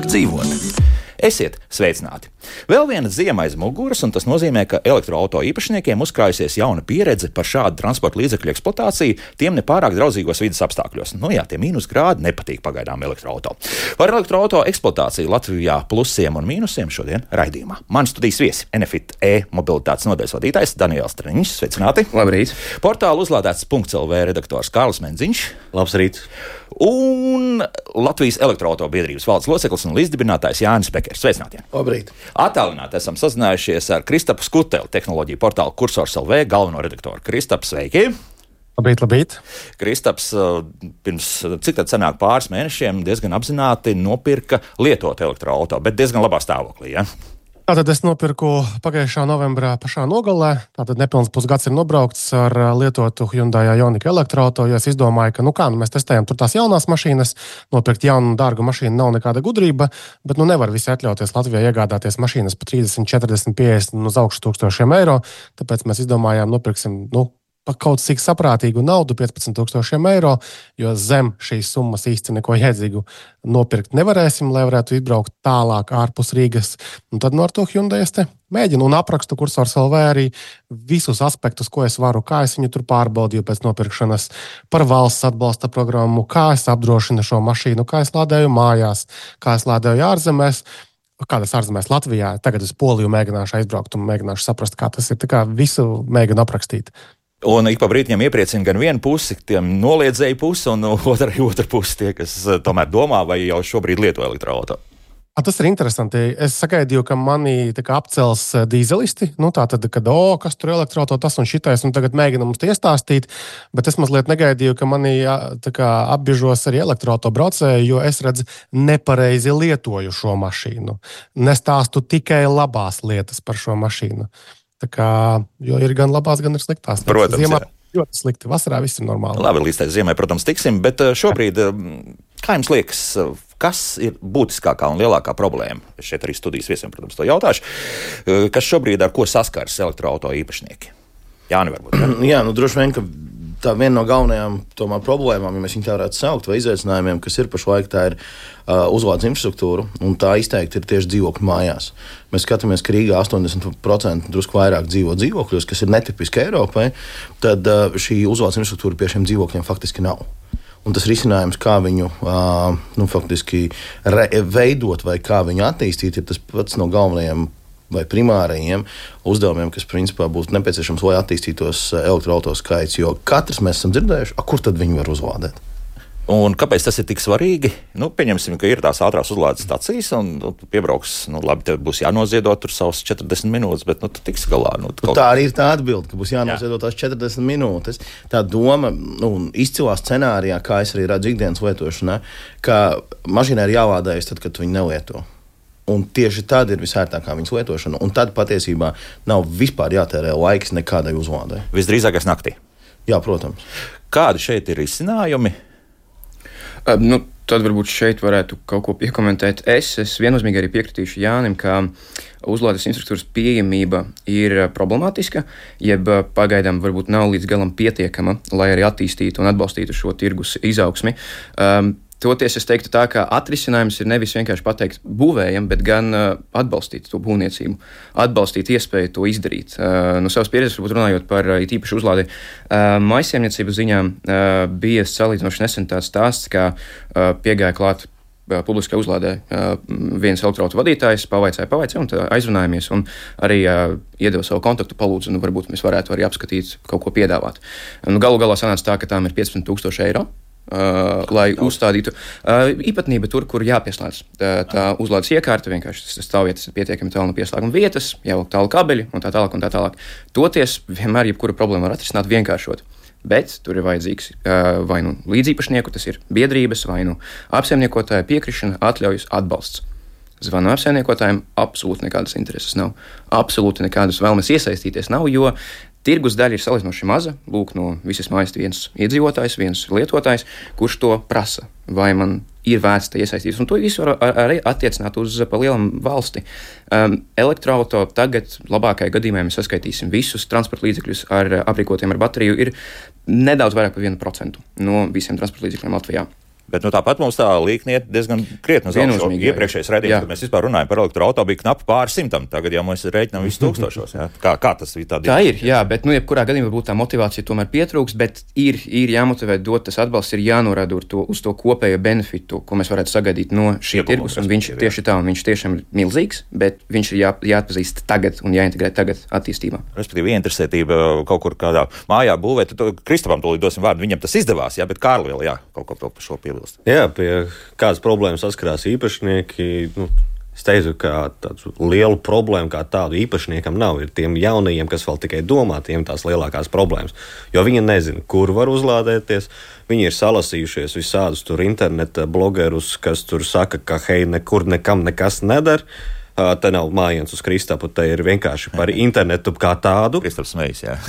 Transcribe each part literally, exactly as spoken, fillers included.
vieglāk dzīvot. Esiet sveicināti! Vēl viena ziema aiz muguras, un tas nozīmē, ka elektroauto īpašniekiem uzkrājusies jauna pieredze par šādu transporta līdzekļu eksploatāciju tiem nepārāk draudzīgos vides apstākļos. Nu jā, tie mīnus grādi nepatīk pagaidām elektroauto. Par elektroauto eksploatāciju Latvijā plusiem un mīnusiem šodien raidījumā. Man studijas viesi Enefit e-mobilitātes nodaļas vadītājs Daniels Treniņš. Sveicināti! Labrīt! Portāla uzlādēts punkts el vē redaktors Kārlis Menziņš. Labs rīts! Un Latvijas elektroauto biedrības valdes loceklis un līdzdibinātājs Jānis Pekers. Sveicināti! Labrīt! Attālināti esam sazinājušies ar Kristapu Skuteli, tehnoloģiju portāla Kursors el vē galveno redaktoru. Kristap, sveiki! Labrīt, labrīt! Kristaps pirms, cik tad senāk pāris mēnešiem diezgan apzināti nopirka lietotu elektroauto, bet diezgan labā stāvoklī, ja? Tātad es nopirku pagājušā novembrā pašā nogalē. Tātad nepilns pusgads ir nobraukts ar lietotu Hyundai Ioniq elektroauto, jo es izdomāju, ka nu kā, nu mēs testējam tur tās jaunās mašīnas, nopirkt jaunu dārgu mašīnu nav nekāda gudrība, bet nu nevar visi atļauties Latvijā iegādāties mašīnas par trīsdesmit, četrdesmit, piecdesmit uz augšu tūkstošiem eiro, tāpēc mēs izdomājām nopirksim, nu, pa kaut cik saprātīgu naudu, piecpadsmit tūkstošiem eiro, jo zem šīs summas īsti neko jēdzīgu nopirkt nevarēsim, lai varētu izbraukt tālāk ārpus Rīgas. Un tad no ar to Hyundai es te mēģinu un aprakstu Kursors el vē arī visus aspektus, ko es varu, kā es viņu tur pārbaudīju pēc nopirkšanas, par valsts atbalsta programmu, kā es apdrošinu šo mašīnu, kā es lādēju mājās, kā es lādēju ārzemēs. Kādas ārzemēs Latvijā, tagad uz Poliju mēģināšu aizbraukt un mēģināšu saprast, kā tas ir. Tā kā visu mēģinu aprakstīt. Un ik pa brīdim iepriecina gan vienu pusi, tiem noliedzēju pusi, un otra, otra pusi tie, kas tomēr domā vai jau šobrīd lieto elektroauto. Tas ir interesanti. Es sagaidīju, ka mani tā kā apcels dīzelisti. Nu, tā tad, kad, o, kas tur elektroauto, tas un šitais, un tagad mēģina mums iestāstīt, bet es mazliet negaidīju, ka mani tā kā apbiežos arī elektroauto braucēji, jo es redzu nepareizi lietoju šo mašīnu. Nestāstu tikai labās lietas par šo mašīnu. Tā kā, jo ir gan labās, gan ir sliktās. Protams, Ziemā jā. Ļoti slikti, vasarā viss ir normāli. Labi, līdz tai ziemai, protams, tiksim, bet šobrīd, kā jums liekas, kas ir būtiskākā un lielākā problēma? Es šeit arī studijas viesiem, protams, to jautāšu. Kas šobrīd ar ko saskars elektroauto īpašnieki? Jāni, varbūt. Ja? Jā, nu droši vien, ka tā viena no galvenajām tomēr problēmām, ja mēs viņu tā varētu saukt, vai izaicinājumiem, kas ir pašlaik, tā ir uh, uzlādes infrastruktūra, un tā izteikti ir tieši dzīvokļu mājās. Mēs skatāmies, ka Rīgā astoņdesmit procenti drusku vairāk dzīvo dzīvokļos, kas ir netipiski Eiropai, tad uh, šī uzlādes infrastruktūra pie šiem dzīvokļiem faktiski nav. Un tas risinājums, kā viņu uh, nu, faktiski re- veidot vai kā viņu attīstīt, ir tas pats no galvenajiem vai primārajiem uzdevumiem, kas principā būtu nepieciešams, lai attīstītos elektroauto skaits, jo katrs mēs esam dzirdējuši, a, kur tad viņi var uzlādēt. Un kāpēc tas ir tik svarīgi? Nu, pieņemsim, ka ir tās ātrās uzlādes stacijas, un nu, piebrauks, nu, labi, tev būs jānoziedot tur savus četrdesmit minūtes, bet, nu, tu tiks galā. Nu, kaut... Tā arī ir tā atbilde, ka būs jānoziedot tās četrdesmit minūtes. Tā doma, nu, izcilā scenārijā, kā es arī redzu ikdienas lietošanā, ka mašīnai ir jālādējas tad, kad tu viņu nelieto. Un tieši tad ir visērtākā viņas lietošana, un tad patiesībā nav vispār jātērē laiks nekādai uzlādē. Visdrīzākais naktī. Jā, protams. Kādi šeit ir izcinājumi? Uh, nu, tad varbūt šeit varētu kaut ko piekomentēt. Es, es viennozīmīgi arī piekritīšu Jānim, ka uzlādes infrastruktūras pieejamība ir problemātiska, jeb pagaidām varbūt nav līdz galam pietiekama, lai arī attīstītu un atbalstītu šo tirgus izaugsmi. Um, Toties es teiktu tā, ka atrisinājums ir nevis vienkārši pateikt būvējam, bet gan uh, atbalstīt to būvniecību, atbalstīt iespēju to izdarīt. Uh, no savas pieredzes, varbūt runājot par uh, īpaši uzlādi, uh, maisaimniecības ziņā uh, bija salīdzinoši nesen tāds stāsts, ka uh, piegāja klāt uh, publiskai uzlādē uh, viens elektroauto vadītājs, pavaicāja, pavaicāja, un aizrunājamies, un arī uh, iedeva savu kontaktu, palūdzu, nu varbūt mēs varētu arī apskatīt, kaut ko piedāvāt. Nu, galu galā sanāca tā, ka tām ir piecpadsmit tūkstoši eiro. Uh, lai uzstādītu uh, īpatnība tur, kur jāpieslēdz. Tā, tā uzlādes iekārta vienkārši stāvvietas ir pietiekami tālu no pieslēguma vietas, jāvelk tālu kabeļi un tā tālāk un tā tālāk. Toties vienmēr jebkuru problēmu var atrisināt vienkāršot. Bet tur ir vajadzīgs uh, vai nu līdzīpašnieku, tas ir biedrības, vai nu apsaimniekotāja piekrišana, atļaujas, atbalsts. Zvanu apsaimniekotājiem, absolūti nekādas intereses nav. Absolūti nekādas vēlmes iesaistīties nav, jo tirgus daļa ir salīdzinoši maza. Lūk, no visas mājas viens iedzīvotājs, viens lietotājs, kurš to prasa, vai man ir vērts te iesaistīties. Un to visu var arī attiecināt uz pa lielam valsti. Um, elektroauto tagad labākajā gadījumā, ja mēs saskaitīsim visus transporta līdzekļus ar aprīkotiem ar bateriju, ir nedaudz vairāk par vienu procentu no visiem transporta līdzekļiem Latvijā. Bet nu, tāpat mums tā līkne iet diezgan krietni uz augšu. Iepriekšējais raidījums, kad mēs vispār runājam par elektroauto, bija knapi pāri simtam. Tagad jau mēs rēķinām visus tūkstošos. Jā. Kā, kā tas ir? Tā ir, jā, bet nu, jebkurā gadījumā varbūt tā motivācija tomēr pietrūks, bet ir, ir jāmotivē dot tas atbalsts, ir jānorāda uz to, uz to kopējo benefitu, ko mēs varētu sagaidīt no šī tirgus. Un viņš ir tieši tā, un viņš tiešām ir milzīgs, bet viņš ir jā, jāatpazīst tagad un jāintegrē tagad attīstībā. Respektīvi, ieinteresētība kaut kur kādā mājā būvēt, tad Kristapam tūlīt dosim vārdu, viņam tas izdevās, jā, bet Kārli vēl, jā, kaut ko par šo piebilst. Jā, pie kādas problēmas saskarās īpašnieki. Nu, es teicu, ka tādu lielu problēmu kā tādu īpašniekam nav. Ir tiem jaunajiem, kas vēl tikai domā, tiem tās lielākās problēmas. Jo viņi nezina, kur var uzlādēties. Viņi ir salasījušies visādus tur interneta blogerus, kas tur saka, ka hei, nekur nekam nekas nedara. Uh, te nav mājiens uz Kristapu, te ir vienkārši par internetu kā tādu. Kristaps smejas, jā.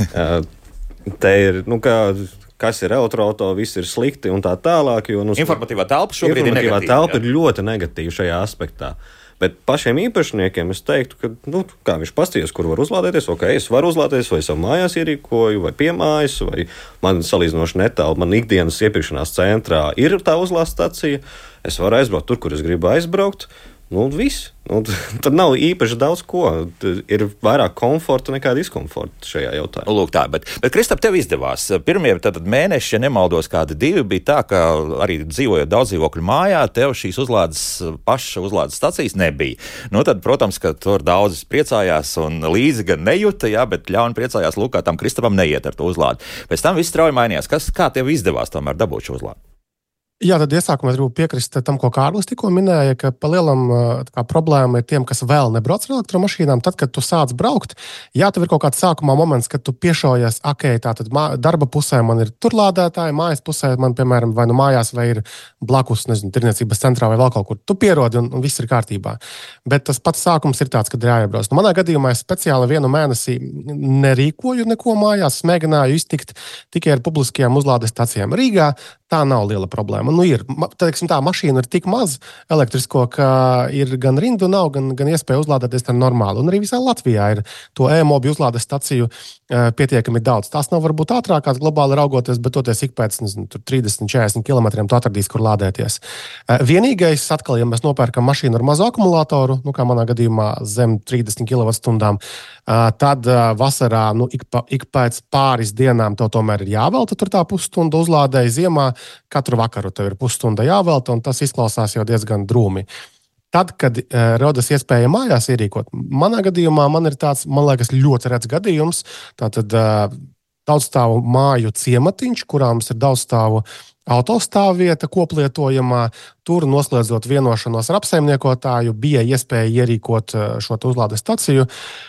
uh, te ir, nu kā... kas ir elektroauto, viss ir slikti un tā tālāk. Jo, nu, informatīvā telpa šobrīd ir negatīva. Informatīvā telpa ir ļoti negatīva šajā aspektā. Bet pašiem īpašniekiem es teiktu, ka, nu, kā viņš pasties, kur var uzlādēties, ok, es varu uzlādēties, vai savu mājās ierīkoju, vai piemājas, vai man salīdzinoši netālu, man ikdienas iepirkšanās centrā ir tā uzlādstacija, es varu aizbraukt tur, kur es gribu aizbraukt. Nu, viss. Nu, tad nav īpaši daudz ko. Ir vairāk komforta nekā diskomforta šajā jautājumā. Lūk, tā, bet, bet Kristap, tev izdevās. Pirmie tātad mēneši, ja nemaldos, kādi divi, bija tā, ka arī dzīvojot daudz dzīvokļu mājā, tev šīs uzlādes, paša uzlādes stacijas nebija. Nu, tad, protams, ka tur daudzas priecājās un līdzi gan nejuta, jā, bet ļauni priecājās, lūk, kā tam Kristapam neiet ar to uzlādi. Pēc tam viss strauji mainījās. Kas, kā tev izdevās tomēr dabūt šo uzlādi? Jā, tad iesākumā es gribu piekrist tam, ko Kārlis tikko minēja, ka pa lielam kā, problēma ir tiem, kas vēl nebrauc ar elektromašīnām. Tad, kad tu sāc braukt, jā, tev ir kaut kāds sākumā moments, kad tu piešaujies, ok, tātad mā, darba pusē man ir tur lādētāji, mājas pusē man, piemēram, vai nu mājās, vai ir blakus, nezinu, tirniecības centrā vai vēl kaut kur. Tu pierodi un, un viss ir kārtībā. Bet tas pats sākums ir tāds, kad ir jāiebrauc. Nu, manā gadījumā es speciāli vienu mēnesi nerīkoju neko mājās, es mēģināju iztikt tikai ar publiskajām uzlādes stacijām. Rīgā tā nav liela problēma. Nu, ir, teiksim, tā mašīna ir tik maz elektrisko, ka ir gan rindu nav, gan, gan iespēja uzlādēties tā normāli. Un arī visā Latvijā ir to e-mobi uzlādes staciju uh, pietiekami daudz. Tās nav varbūt ātrākās globāli raugoties, bet toties ik pēc nezinu, trīsdesmit četrdesmit kilometriem tu atradīs, kur lādēties. Uh, vienīgais, atkal, ja mēs nopērkam mašīnu ar mazu akumulātoru, nu, kā manā gadījumā zem trīsdesmit kilovatstundām, uh, tad uh, vasarā nu, ik, pa, ik pēc pāris dienām tev tomēr ir jāvelta tur tā pusstunda uzlādēja. Ziemā katru vakaru tev ir pusstunda jāvelta, un tas izklausās jau diezgan drūmi. Tad, kad uh, rodas iespēja mājās ierīkot, manā gadījumā man ir tāds, man liekas, ļoti rets gadījums. Tātad uh, daudzstāvu māju ciematiņš, kurā mums ir daudzstāvu autostāvvieta koplietojamā. Tur, noslēdzot vienošanos ar apsaimniekotāju, bija iespēja ierīkot šo uzlādes staciju.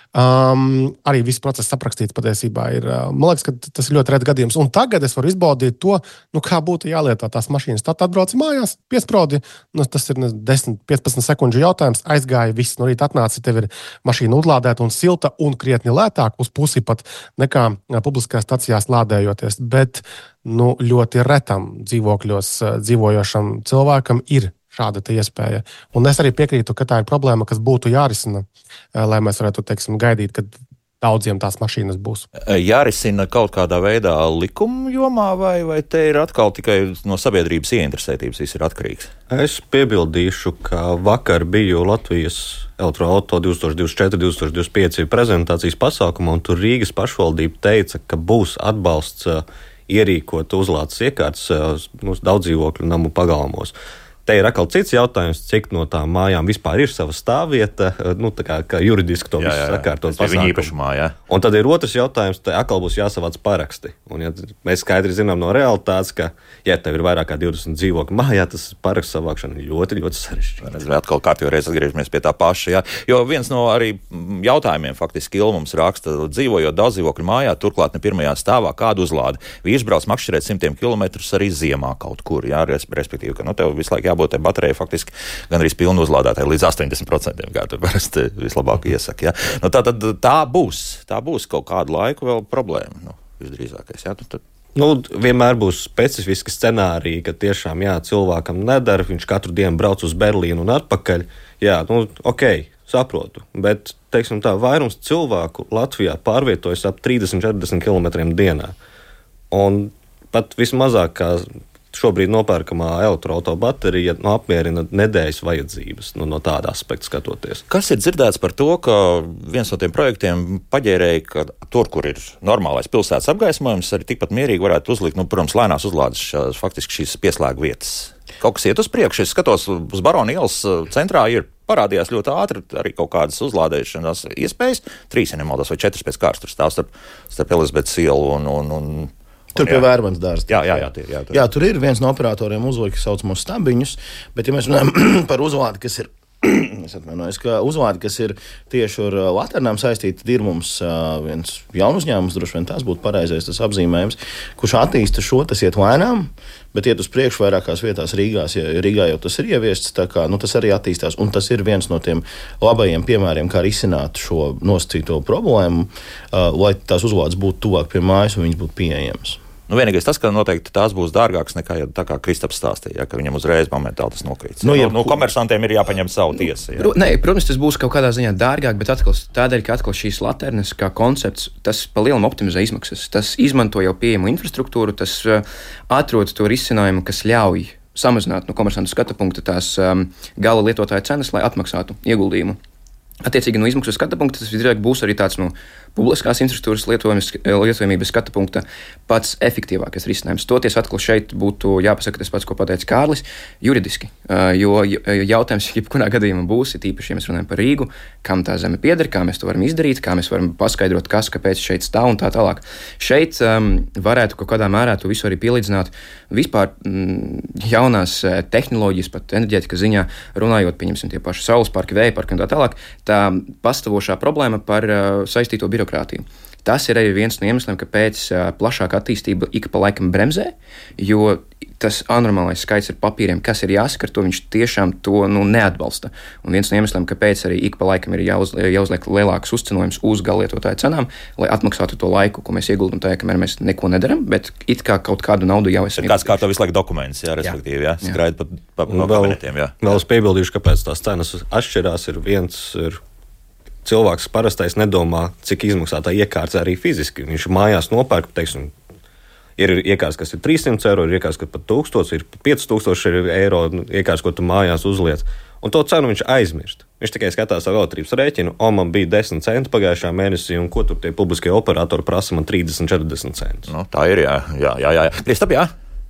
Um, arī viss process aprakstīts patiesībā ir. Man liekas, ka tas ir ļoti rets gadījums. Un tagad es varu izbaudīt to, nu, kā būtu jālieto tās mašīnas. Tad atbrauci mājās, piesprodi, nu, tas ir desmit piecpadsmit sekundžu jautājums, aizgāja viss. No rīta atnāca, tev ir mašīna uzlādēta un silta un krietni lētāk, uz pusi pat nekā publiskajās stacijās lādējoties. Bet nu, ļoti retam dzīvokļos dzīvojošam cilvēkam ir šāda iespēja. Un es arī piekrītu, ka tā ir problēma, kas būtu jārisina, lai mēs varētu, teiksim, gaidīt, kad daudziem tās mašīnas būs. Jārisina kaut kādā veidā likuma jomā, vai, vai te ir atkal tikai no sabiedrības ieinteresētības viss ir atkarīgs? Es piebildīšu, ka vakar biju Latvijas elektroauto divtūkstoš divdesmit četri divtūkstoš divdesmit pieci prezentācijas pasākumā, un tur Rīgas pašvaldība teica, ka būs atbalsts ierīkot uzlādes iekārtas mūsu daudzdzīvokļu namu pagalmos. Te ir atkal cits jautājums, cik no tām mājām vispār ir sava stāvvieta, nu, tā kā, kā juridiski to visu sakārtot. Tas ir viņa īpašumā, jā. Un tad ir otrs jautājums, te atkal būs jāsavāc paraksti. Un ja mēs skaidri zinām no realitātes, ka, ja tev ir vairāk kā divdesmit dzīvokļu mājā, tas parakstu savākšana ir ļoti, ļoti sarežģīta. Atkal kārtīgi reiz atgriežamies pie tā paša, jā. Jo viens no arī jautājumiem faktiski Ilmums raksta, dzīvojot daudz dzīvokļu mājā, turklāt ne pirmajā stāvā, kādu uzlādi. Vīrs brauc makšķerēt simtiem kilometrus arī ziemā kaut kur, jā, respektīvi, ka, nu, tev visu laiku jābūt tai baterijai faktiski gan arī pilnu uzlādētāji līdz astoņdesmit procentiem, kā tu parasti vislabāk iesaki. Ja? Nu, tā, tad, tā būs, tā būs kaut kādu laiku vēl problēma, nu, visdrīzākais. Ja? Nu, tad... nu, vienmēr būs specifiski scenāriji, ka tiešām jā, cilvēkam nedara, viņš katru dienu brauc uz Berlīnu un atpakaļ. Jā, nu, ok, saprotu, bet, teiksim tā, vairums cilvēku Latvijā pārvietojas ap trīsdesmit četrdesmit kilometriem dienā. Un pat vismazākā šobrīd nopērkamā elektroautobaterija nu, apmierina nedēļas vajadzības nu, no tāda aspekta skatoties. Kas ir dzirdēts par to, ka viens no tiem projektiem paģērēja, ka tur, kur ir normālais pilsētas apgaismojums, arī tikpat mierīgi varētu uzlikt, nu, protams, lēnās uzlādes šās, faktiski šīs pieslēgu vietas. Kaut kas iet uz priekšu. Es skatos, uz Barona ielas centrā ir parādījās ļoti ātri arī kaut kādas uzlādēšanās iespējas. Trīs, ja nemaldos, vai četras pēc kārtas tur stāv starp, starp Elizabetes ielu un, un, un Tur pie Vērmanas dārza. Jā, jā, jā, tie, jā, tur. jā, tur ir viens no operatoriem uzlika saucamos stabiņus, bet ja mēs runājam par uzlādi, kas ir Es atvainojos, ka uzvārdi, kas ir tieši ar laternām saistīti, ir mums viens jaunu uzņēmums, droši vien tas būtu pareizais tas apzīmējums, kurš attīsta šo, tas iet lēnām, bet iet uz priekšu vairākās vietās Rīgās, ja Rīgā jau tas ir ieviests, tā kā, nu, tas arī attīstās, un tas ir viens no tiem labajiem piemēriem, kā risināt šo nosacīto problēmu, lai tās uzvārds būtu tuvāk pie mājas un viņas būtu pieejamas. Nu, vienīgais tas, ka noteikti tās būs dārgākas nekā, ja, tā kā Kristaps stāstīja, ja, ka viņam uzreiz momentāli tas nokrīt. Nu, ja, nu, nu, komersantiem ir jāpaņem savu tiesu. Ja. Nē, protams, tas būs kaut kādā ziņā dārgāk, bet atkal, tādēļ, ka atkal šīs laternes kā koncepts, tas pa lielam optimizē izmaksas. Tas izmanto jau pieejamu infrastruktūru, tas uh, atrod to risinājumu, kas ļauj samazināt no komersantu skatu punkta tās um, gala lietotāja cenas, lai atmaksātu ieguldījumu. Attiecīgi no izmaksu skatu punkta tas visdrīzāk būs arī tāds no publiskās infrastruktūras lietojamības skatu punkta pats efektīvākais risinājums. Toties atkal šeit būtu jāpasaka tas pats, ko pateica Kārlis, juridiski, jo jautājums jebkurā gadījumā būs, ir tīpaši, ja mēs runājam par Rīgu, kam tā zeme pieder, kā mēs to varam izdarīt, kā mēs varam paskaidrot, kas, kāpēc šeit stāv un tā tālāk. Šeit um, varētu kaut kādā mērā to visu arī pielīdzināt vispār mm, jaunās tehnoloģijas, pat enerģētikas ziņā, runājot, pieņemsim tie paši saules parki, vēja parki un tā tālāk, tā pastāvošā problēma par uh, saistīto birokrātiju. Tas ir arī viens no iemesliem, kāpēc uh, plašāka attīstība ik pa laikam bremzē, jo tas anormālais skaits ar papīriem, kas ir jāsakārto, viņš tiešām to nu, neatbalsta. Un viens no iemesliem, kāpēc arī ik pa laikam ir jāuz, jāuzliek lielāks uzcenojums uz gallietotāju cenām, lai atmaksātu to laiku, ko mēs ieguldam tajā, kamēr mēs neko nedaram, bet it kā kaut kādu naudu jau esam. Kāds kārto visu laiku dokuments, jā, respektīvi, jā, skraid pa, pa, pa no kabinetiem, jā. Vēl es piebildīšu, kāpēc tās cenas atšķirās, ir viens ir cilvēks parastais nedomā, cik izmaksā tā iekārta arī fiziski. Viņš mājās nopērk, teiksim, ir iekārts, kas ir trīssimts eiro, ir iekārts, kas pat tūkstots, ir pieci tūkstoši eiro iekārts, ko tu mājās uzliec. Un to cenu viņš aizmirst. Viņš tikai skatās savu elektrības rēķinu, o man bija desmit centi pagājušā mēnesī, un ko tur tie publiskie operatori prasa man trīsdesmit, četrdesmit centus. Nu, tā ir, jā, jā, jā, jā. Kristap, jā?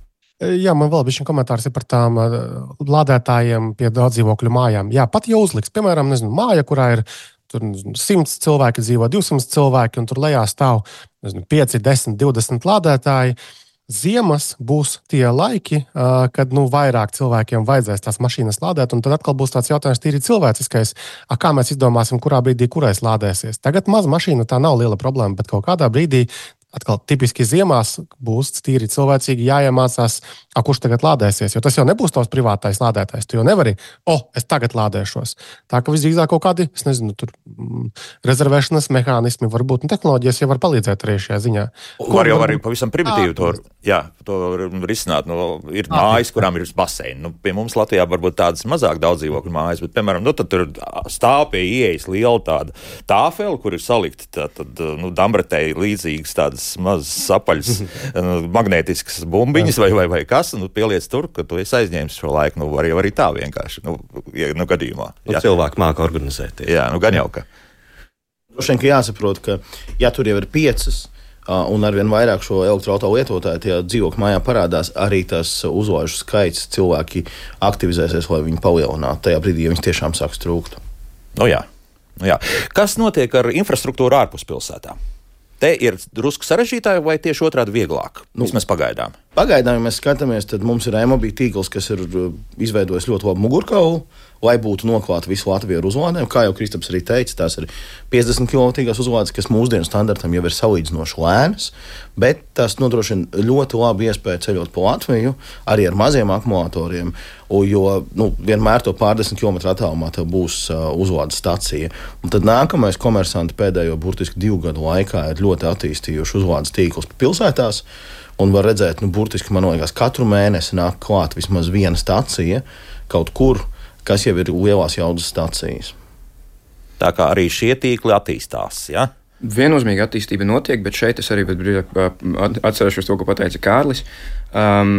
Jā, man vēl bija šis komentārs par tām lādētājiem pie daudzdzīvokļu mājām. Jā, pat ja uzliks, piemēram, nezinu, māja, kurā ir tur simts cilvēki dzīvo, divsimt cilvēki, un tur lejā stāv nezinu, pieci, desmit, divdesmit lādētāji. Ziemas būs tie laiki, kad nu, vairāk cilvēkiem vajadzēs tās mašīnas lādēt, un tad atkal būs tāds jautājums tīri cilvēciskais, a, kā mēs izdomāsim, kurā brīdī kurais lādēsies. Tagad maza mašīna tā nav liela problēma, bet kaut kādā brīdī atkal tipiski ziemās būs tīri cilvēcīgi jāiemācās, a, kurš tagad lādēsies, jo tas jau nebūs tavs privātais lādētājs. Tu jau nevari, o, es tagad lādēšos. Tā ka visdrīzāk kaut kādi, es nezinu, tur mm, rezervēšanas mehānismi varbūt, un tehnoloģijas jau var palīdzēt arī šajā ziņā. Var jau arī pavisam primitīvi to, jā, to risināt. Nu, ir mājas, kurām ir baseini. Nu, pie mums Latvijā varbūt tādas mazāk daudz dzīvokļu mājas, bet, piemēram, nu, tad tur stāv pie ieejas liela tāda tāfeli, kur ir salikti tā, tad, nu, dambretei līdzīgas tādas mazas apaļas magnētiskas bumbiņas vai, vai, vai kas, nu, pieliec tur, ka tu esi aizņēmis šo laiku, nu, var jau arī tā vienkārši, nu, ja, nu gadījumā. Nu, cilvēki māka organizēties. Jā, nu, gan jau, ka. Droši vien, ka jāsaprot, ka, ja tur jau ir piecas, un arvien vairāk šo elektroautomašīnu lietotāju tajā dzīvokļu mājā parādās, arī tas uzlāžu skaits cilvēki aktivizēsies, lai viņi palielinātu tajā brīdī, ja viņas tiešām sāks trūkt. Nu jā, nu jā. Kas notiek ar infrastruktūru ārpus pilsētām? Te ir drusku sarežģītāji vai tieši otrādi vieglāk? Nu, vismaz pagaidām. Pagaidām, ja mēs skatāmies, tad mums ir e-mobility tīkls, kas ir izveidojis ļoti labu mugurkaulu, lai būtu noklāta visu Latviju ar uzlādēm. Kā jau Kristaps arī teica, tās ir piecdesmit kilovatīgās uzlādes, kas mūsdienu standartam jau ir salīdzinoši lēnas, bet tas nodrošina ļoti labu iespēju ceļot pa Latviju, arī ar maziem akumulatoriem, jo nu, vienmēr to pārdesmit kilometru attālumā tev būs uh, uzlādes stacija. Un tad nākamais komersanti pēdējo burtiski divu gadu laikā ir ļoti attīstījuši uzlādes tīklus pilsētās, un var redzēt, nu, burtiski, man liekas, katru mēnesi nāk klāt vismaz viena stacija kaut kur, kas jau ir lielās jaudas stacijas. Tā kā arī šie tīkli attīstās, ja? Viennozīmīga attīstība notiek, bet šeit es arī atcerēšos to, ko pateica Kārlis. Um,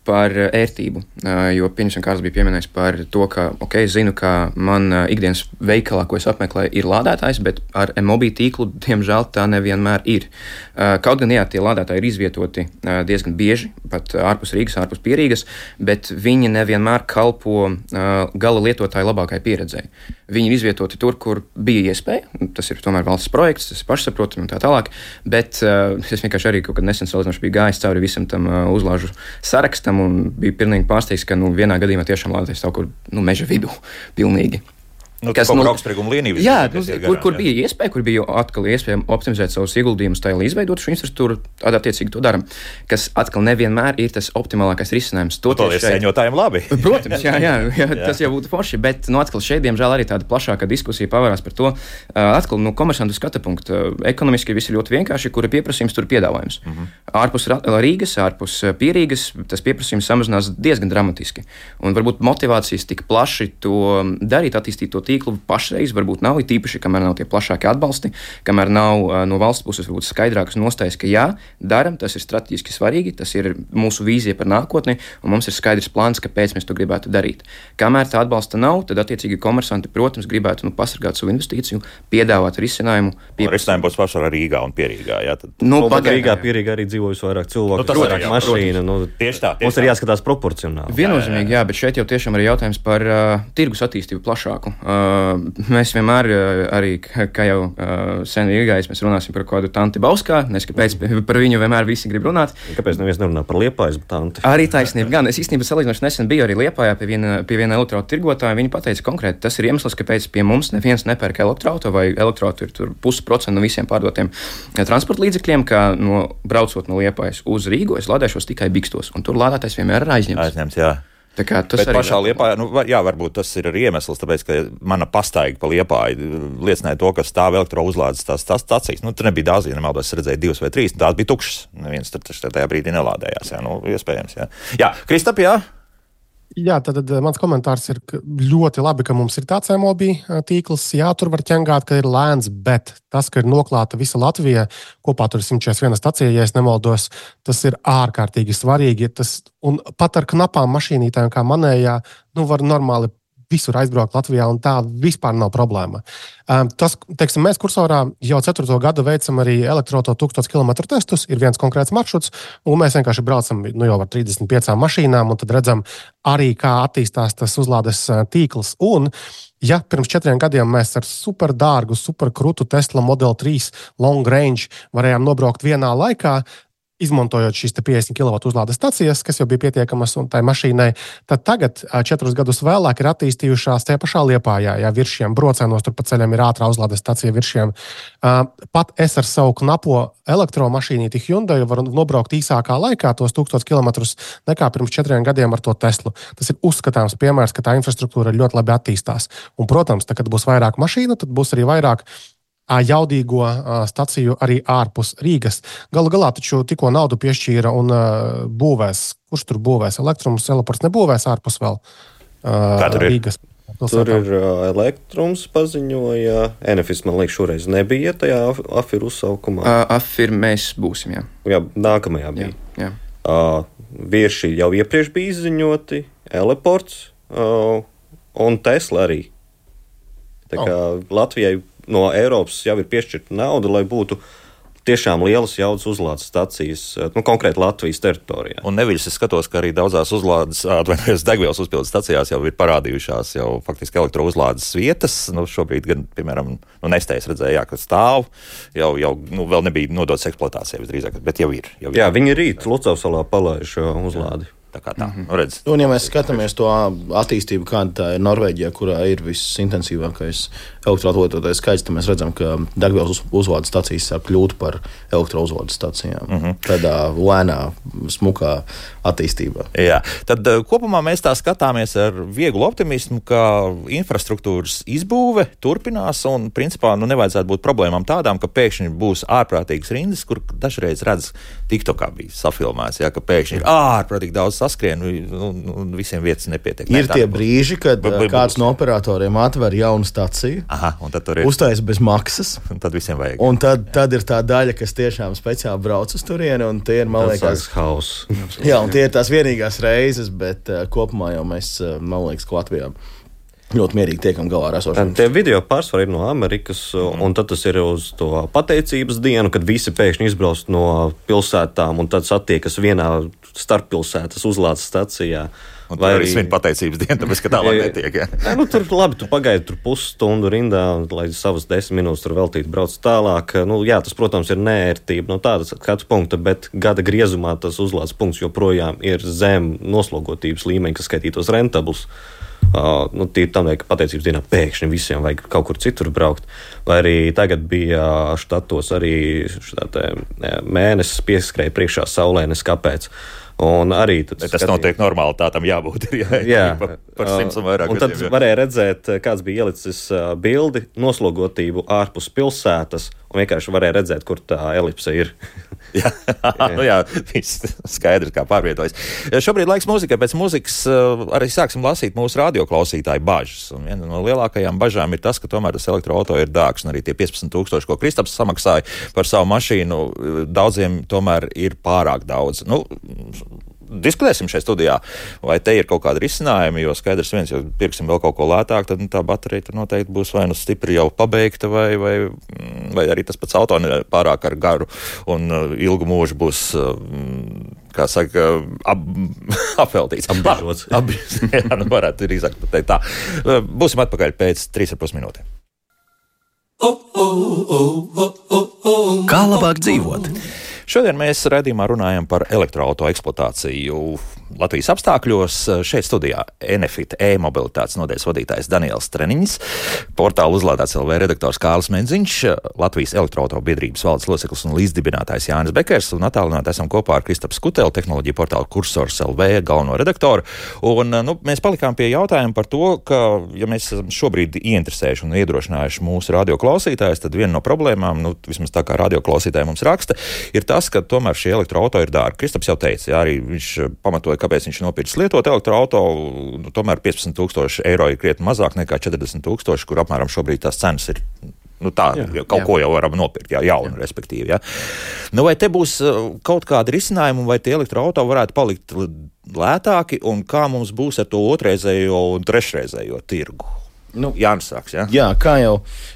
par ērtību, jo pieņemsim, Kārlis bija pieminējis par to, ka, ok, es zinu, ka man ikdienas veikalā, ko es apmeklēju, ir lādētājs, bet ar mobīlu tīklu, diemžēl, tā nevienmēr ir. Kaut gan, jā, tie lādētāji ir izvietoti diezgan bieži, pat ārpus Rīgas, ārpus Pierīgas, bet viņi nevienmēr kalpo gala lietotāju labākai pieredzei. Viņi ir izvietoti tur, kur bija iespēja, tas ir tomēr valsts projekts, tas ir pašsaprotami un tā tālāk, bet es vienkārši arī kaut kad nesen salīdzinoši biju gājis cauri visam tam uzlāžu sarakstam, un bija pilnīgi pārsteigts, ka nu, vienā gadījumā tiešām lādētājs kaut kur nu, meža vidū pilnīgi. Nu, kas nu, augstsprieguma līnija jā, nu, kur, garām, kur bija jā. iespēja, kur bija atkal iespēja optimizēt savus ieguldījumus, tā lai izveidotu šo infrastruktūru, tad attiecīgi to daram. Kas atkal nevienmēr ir tas optimālākais risinājums. To ir sēņotājiem labi. Protams, jā, jā, jā, tas jau būtu forši, bet nu, atkal šeit, diemžēl, arī tāda plašāka diskusija pavērās par to. Atkal no komersantu skata punkta. Ekonomiski viss ir ļoti vienkārši, kur ir pieprasījums, tur ir piedāvājums. Mm -hmm. Ārpus Rīgas, ārpus Pierīgas tas pieprasījums samazinās diezgan dramatiski. Un varbūt motivācijas tik plaši to darīt, attīstīt to tīklu pašreiz varbūt nav, tīpaši, kamēr nav tie plašākie atbalsti, kamēr nav uh, no valsts puses varbūt skaidrākas nostājas, ka jā, daram, tas ir strateģiski svarīgi, tas ir mūsu vīzija par nākotni, un mums ir skaidrs plāns, kāpēc mēs to gribētu darīt. Kamēr tā atbalsta nav, tad attiecīgi komersanti, protams, gribētu nu, pasargāt savu investīciju, piedāvāt risinājumu. Risinājumu būs pašā Rīgā un Pierīgā. Jā, tad... Nu, nu, pagai, Rīgā, Pierīgā arī dzīvojas vairāk cilvēku, nu, tas vairāk jā, mašīna. Nu, tieši tā. Tieši mums ir jāskatās proporcionāli. Viennozīmīgi, jā, bet šeit jau tiešām ir jautājums par uh, tirgus attīstību plašāku. Uh, Mēs vienmēr arī, kā jau sen ir gājis, mēs runāsim par kādu tanti Bauskā. Nes kāpēc par viņu vienmēr visi grib runāt. Kāpēc neviens nerunā par Liepājas tanti? Arī taisnība gan. Es īstenībā salīdzinoši nesen biju arī Liepājā pie viena, pie viena elektrotirgotāja. Viņi pateica konkrēti, tas ir iemesls, kāpēc pie mums neviens nepērk elektroauto vai elektroauto ir tur pusi procenta no visiem pārdotiem transporta līdzekļiem, kā no, braucot no Liepājas uz Rīgu, es lādēšos tikai Bikstos. Un tur lādētājs vienmēr ir aizņemts. Aizņemts, jā. Tā kā tas Bet pašā Liepājā, nu, jā, varbūt tas ir arī iemesls, tāpēc, ka mana pastaiga pa Liepāju liecināja to, ka stāv elektrouzlādes tās, tās stacijas. Nu, tur nebija daudz, ja nemaldos, es redzēju divas vai trīs, tās bija tukšas. Neviens tur tajā brīdī nelādējās, jā, nu, iespējams, jā. Jā, Kristap, jā? Jā, tad, tad mans komentārs ir ļoti labi, ka mums ir tāds mobīlu tīkls. Jā, tur var ķengāt, ka ir lēns, bet tas, ka ir noklāta visa Latvija, kopā tur ir simt četrdesmit viena stacija, ja es nemaldos, tas ir ārkārtīgi svarīgi. Tas, un pat ar knapām mašīnītēm, kā manējā, nu var normāli visur aizbraukt Latvijā, un tā vispār nav problēma. Um, tas, teiksim, mēs kursorā jau ceturto gadu veicam arī elektroauto tūkstoš kilometru testus, ir viens konkrēts maršruts, un mēs vienkārši braucam nu, jau ar trīsdesmit piecām mašīnām, un tad redzam arī, kā attīstās tas uzlādes tīkls. Un, ja pirms četriem gadiem mēs ar super dārgu, super krūtu Tesla Model trīs long range varējām nobraukt vienā laikā, izmantojot šīs piecdesmit kilovoltu uzlādes stacijas, kas jau bija pietiekamas un tai mašīnai, tad tagad, četrus gadus vēlāk, ir attīstījušās tajā pašā Liepājā, ja virs šiem brocēnos tur pa ceļam ir ātrā uzlādes stacija virs šiem. Pat es ar savu knapo elektromašīnīti Hyundai varu nobraukt īsākā laikā tos tūkstoš kilometrus nekā pirms četriem gadiem ar to Teslu. Tas ir uzskatāms piemērs, ka tā infrastruktūra ļoti labi attīstās. Un, protams, tad, kad būs vairāk mašīnu, tad būs arī vairāk jaudīgo staciju arī ārpus Rīgas. Galu galā taču tikko naudu piešķīra un būvēs. Kurš tur būvēs? Elektrums, Eleports nebūvēs ārpus vēl Rīgas. Tur ir Elektrums paziņoja. Enefis, man liekas, šoreiz nebija tajā Afir uzsaukumā. Uh, Afir mēs būsim, jā. Jā, nākamajā bija. Jā, jā. Uh, Virši jau iepriekš bija izziņoti, Eleports uh, un Tesla arī. Tā kā oh. Latvijai no Eiropas jau ir piešķirta nauda, lai būtu tiešām lielas jaudas uzlādes stacijas, nu, konkrēti Latvijas teritorijā. Un neviļas es skatos, ka arī daudzās uzlādes, atvainojos, degvielas uzpildes stacijās jau ir parādījušās jau faktiski elektrouzlādes vietas. Nu, šobrīd gan, piemēram, nu, Nestējas redzēja, jā, ka stāv, jau, jau nu, vēl nebija nodots eksploatācijai visdrīzāk, bet jau ir. Jau ir. Jā, viņi rīt Lucavsalā palaiž uzlādi. Tā kā tā, mm-hmm. nu redz. Un, ja mēs skatāmies to attīstību, kāda tā ir Norvēģijā, kurā ir visintensīvākais elektroautotāju skaits, tad mēs redzam, ka degvielas uzvādes stacijas sāk kļūt par elektrouzvādes stacijām. Mm-hmm. Tādā lēnā, smukā attīstībā. Jā, tad kopumā mēs tā skatāmies ar vieglu optimismu, ka infrastruktūras izbūve turpinās un, principā, nu nevajadzētu būt problēmām tādām, ka pēkšņi būs ārprātīgas rindas, kur dažreiz redz TikTokā bija safilmēts, ja, ka pēkšņi ir ārprātīgi daudz saskrien, un, un visiem vietas nepietiek. Ir ne, tie būs. brīži, kad B- b- kāds būs. no operatoriem atver jaunu staciju, Aha, un tad tur ir. uztais bez maksas, Un tad visiem vajag. un tad, tad ir tā daļa, kas tiešām speciāli brauc uz turieni, un tie ir, man Tas liekas, ir hauss. jā, un tie ir tās vienīgās reizes, bet uh, kopumā jau mēs, uh, man liekas, ka Latvijā ļoti mierīgi tiekam galā ar esošiem. Tie video pārsvarā ir no Amerikas, mm. un tad tas ir uz to pateicības dienu, kad visi pēkšņi izbrauc no pilsētām un tad satiekas vienā starppilsētas uzlādes stacijā. Un vai arī svin pateicības dienu, tāpēc, ka tālāk netiek. Ja? Nē, nu, tur labi, tu pagaidi tur pusstundu rindā, lai savas desmit minūtes tur veltītu brauc tālāk. Nu, jā, tas, protams, ir neērtība no tādas skatu punkta, bet gada griezumā tas uzlādes punkts joprojām ir zem noslogotības līmeņa, kas skaitītos rentabls. Uh, nu, Tīri tam, ka pateicības dienā pēkšņi visiem vajag kaut kur citur braukt. Vai arī tagad bija štatos arī te, mēnesis pieskrēja priekšā saulē, nes kāpēc. Un arī tad Tas skatī... notiek normāli, tā tam jābūt. Jā, jā. par, par simts un vairāk. Un tad gadiem, jā. varēja redzēt, kāds bija ielicis bildi, noslogotību ārpus pilsētas, un vienkārši varēja redzēt, kur tā elipse ir. Jā, nu jā, viss skaidrs, kā pārvietojas. Šobrīd laiks mūzikai. Pēc mūzikas arī sāksim lasīt mūsu radioklausītāju bažas. Un viena no lielākajām bažām ir tas, ka tomēr tas elektroauto ir dārgs. Un arī tie piecpadsmit tūkstoši, ko Kristaps samaksāja par savu mašīnu, daudziem tomēr ir pārāk daudz. Nu, diskutēsim šajā studijā, vai te ir kaut kāda risinājuma, jo skaidrs viens, ja pirksim vēl kaut ko lētāk, tad tā baterija tur noteikti būs vai nu stipri jau pabeigta, vai, vai, vai arī tas pats auto pārāk ar garu un ilgu mūžu būs, kā saka, ap, apveltīts. Apdažots. Ap, jā, nu varētu drīzāk teikt tā. Būsim atpakaļ pēc trīs ar pus minūtēm. Kā labāk dzīvot? Šodien mēs raidījumā runājam par elektroauto eksploatāciju Latvijas apstākļos. Šeit studijā Enefit e-mobilitātes nodaļas vadītājs Daniels Streniņš, portāla uzlādēts L V redaktors Kārlis Menziņš, Latvijas elektroauto biedrības valdes loceklis un līdzdibinātājs Jānis Bekers, un attālināti esam kopā ar Kristapu Skuteli, tehnoloģiju portāla Kursors L V galveno redaktoru. Un, nu, mēs palikām pie jautājuma par to, ka, ja mēs esam šobrīd ieinteresējuši un iedrošinājuši mūsu radioklausītājus, tad viena no problēmām, nu, vismaz tā kā radioklausītāji mums raksta, ir tas, ka tomēr šie elektroauto ir dārgi. Kristaps jau teica, jā, arī viņš pamatoja, kāpēc viņš ir lietot elektroauto. Nu, tomēr piecpadsmit tūkstoši eiro ir krietni mazāk nekā četrdesmit tūkstoši, kur apmēram šobrīd tās cenas ir. Nu tā, jā, kaut jā. Ko jau varam nopirkt, jā, jaunu, jā. Respektīvi. Jā. Nu, vai te būs kaut kādi risinājumi, vai tie elektroauto varētu palikt lētāki, un kā mums būs ar to otrreizējo un trešreizējo tirgu? Nu, Jānis, jā? Jā, kā jau.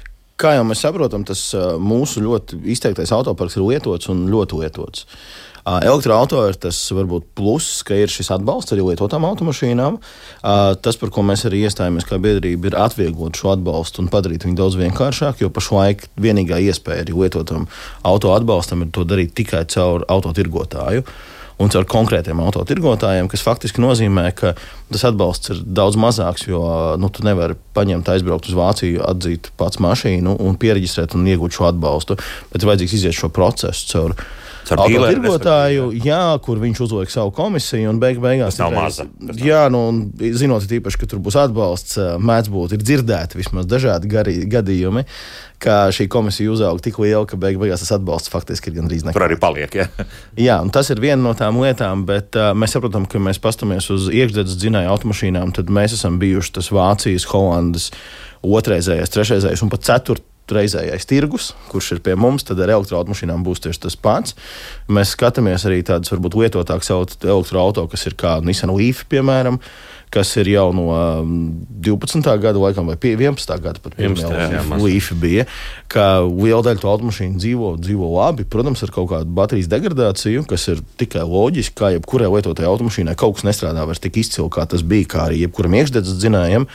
Kā jau mēs saprotam, tas mūsu ļoti izteiktais autoparks ir lietots un ļoti lietots. Elektroauto ir tas varbūt pluss, ka ir šis atbalsts arī lietotām automašīnām. Tas, par ko mēs arī iestājāmies kā biedrība, ir atvieglot šo atbalstu un padarīt viņu daudz vienkāršāku, jo pašlaik vienīgā iespēja arī lietotam auto atbalstam ir to darīt tikai caur autotirgotāju un caur konkrētiem autotirgotājiem, kas faktiski nozīmē, ka tas atbalsts ir daudz mazāks, jo nu, tu nevari paņemt, aizbraukt uz Vāciju, atzīt pats mašīnu un pieregistrēt un iegūt šo atbalstu, bet ir vajadzīgs iziet šo procesu caur autotirgotāju, jā, kur viņš uzliek savu komisiju un beig beigās. Tas nav maza. Jā, nu, un zinot tīpaši, ka tur būs atbalsts, mēdz būt, ir dzirdēti vismaz dažādi gari, gadījumi, ka šī komisija uzaug tik liela, ka beig beigās tas atbalsts faktiski ir gandrīz nekāds. Tur arī paliek, jā. Jā, un tas ir viena no tām lietām, bet uh, mēs saprotam, ka mēs pastamies uz iekšdedzes dzinēju automašīnām, tad mēs esam bijuši tas Vācijas, Holandas otrreizējais, trešreizējais un pat ceturt reizējais tirgus, kurš ir pie mums, tad ar elektroautomašīnām būs tieši tas pats. Mēs skatāmies arī tādas varbūt lietotākas elektroauto, kas ir kā Nissan Leaf, piemēram, kas ir jau no divpadsmitā gada, laikam, vai vienpadsmitā gada pat Leaf bija, ka liela daļa to automašīnu dzīvo, dzīvo labi, protams, ar kaut kādu baterijas degradāciju, kas ir tikai loģiski, kā jebkurai lietotai automašīnai kaut kas nestrādā vairs tik izcili, kā tas bija, kā arī jebkuram iekšdedzes dzinējam,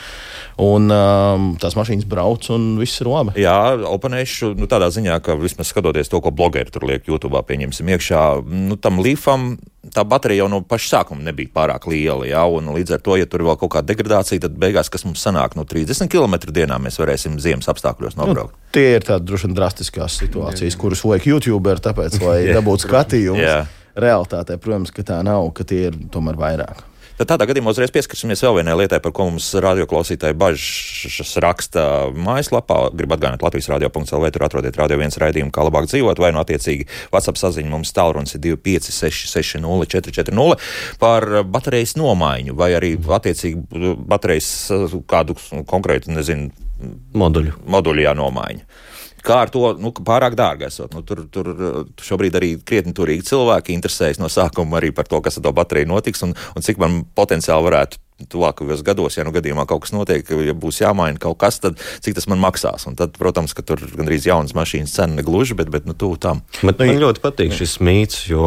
un um, tās mašīnas brauc un viss ir labi. Jā, oponēšu, nu tādā ziņā, ka vismaz skatoties to, ko blogeri tur liek YouTube'ā, pieņemsim iekšā, nu tam Leafam tā baterija jau no paša sākuma nebija pārāk liela, jā, un līdz ar to, ja tur ir vēl kaut kāda degradācija, tad beigās, kas mums sanāk, no trīsdesmit kilometru dienā mēs varēsim ziemas apstākļos nobraukt. Nu, tie ir tādi droši vien drastiskās situācijas, kuras liek YouTuber, tāpēc, lai dabūtu skatījumus. Realtātē, protams, ka tā nav, ka tie ir tomēr vairāk. Tad tādā gadījumā uzreiz pieskarsimies vēl vienai lietai, par ko mums radioklausītāji bažas raksta mājaslapā. Gribu atgādināt Latvijas radio punkts el vē, tur atrodiet Radio viens raidījumu, kā labāk dzīvot, vai no attiecīgi WhatsApp saziņa mums tālrunis ir divi pieci seši seši nulle četri četri nulle par baterijas nomaiņu, vai arī attiecīgi baterijas kādu konkrētu, nezinu, moduļu, moduļu jānomaiņa. Kā ar to, nu, pārāk dārgi esot. Nu, tur, tur šobrīd arī krietni turīgi cilvēki interesējas no sākuma arī par to, kas ar to bateriju notiks un, un cik man potenciāli varētu tuvākajos gados, ja nu gadījumā kaut kas notiek, ja būs jāmaina kaut kas, tad cik tas man maksās. Un tad, protams, ka tur gandrīz jaunas mašīnas cena negluži, bet, bet nu, tuvu tam. Bet man ļoti patīk šis mīts, jo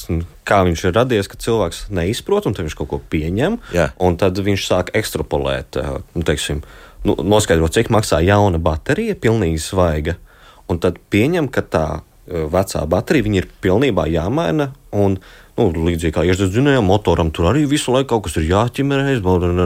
kā viņš ir radies, ka cilvēks neizprot, un tad viņš kaut ko pieņem, Jā. un tad viņš sāk ekstrapolēt, nu, teiksim, nu, noskaidrot, cik maksā jauna baterija, pilnīgi svaiga, un tad pieņem, ka tā vecā baterija, viņa ir pilnībā jāmaina, un nu, līdzīgi kā ieždzinējām, motoram tur arī visu laiku kaut kas ir jāķimerēs,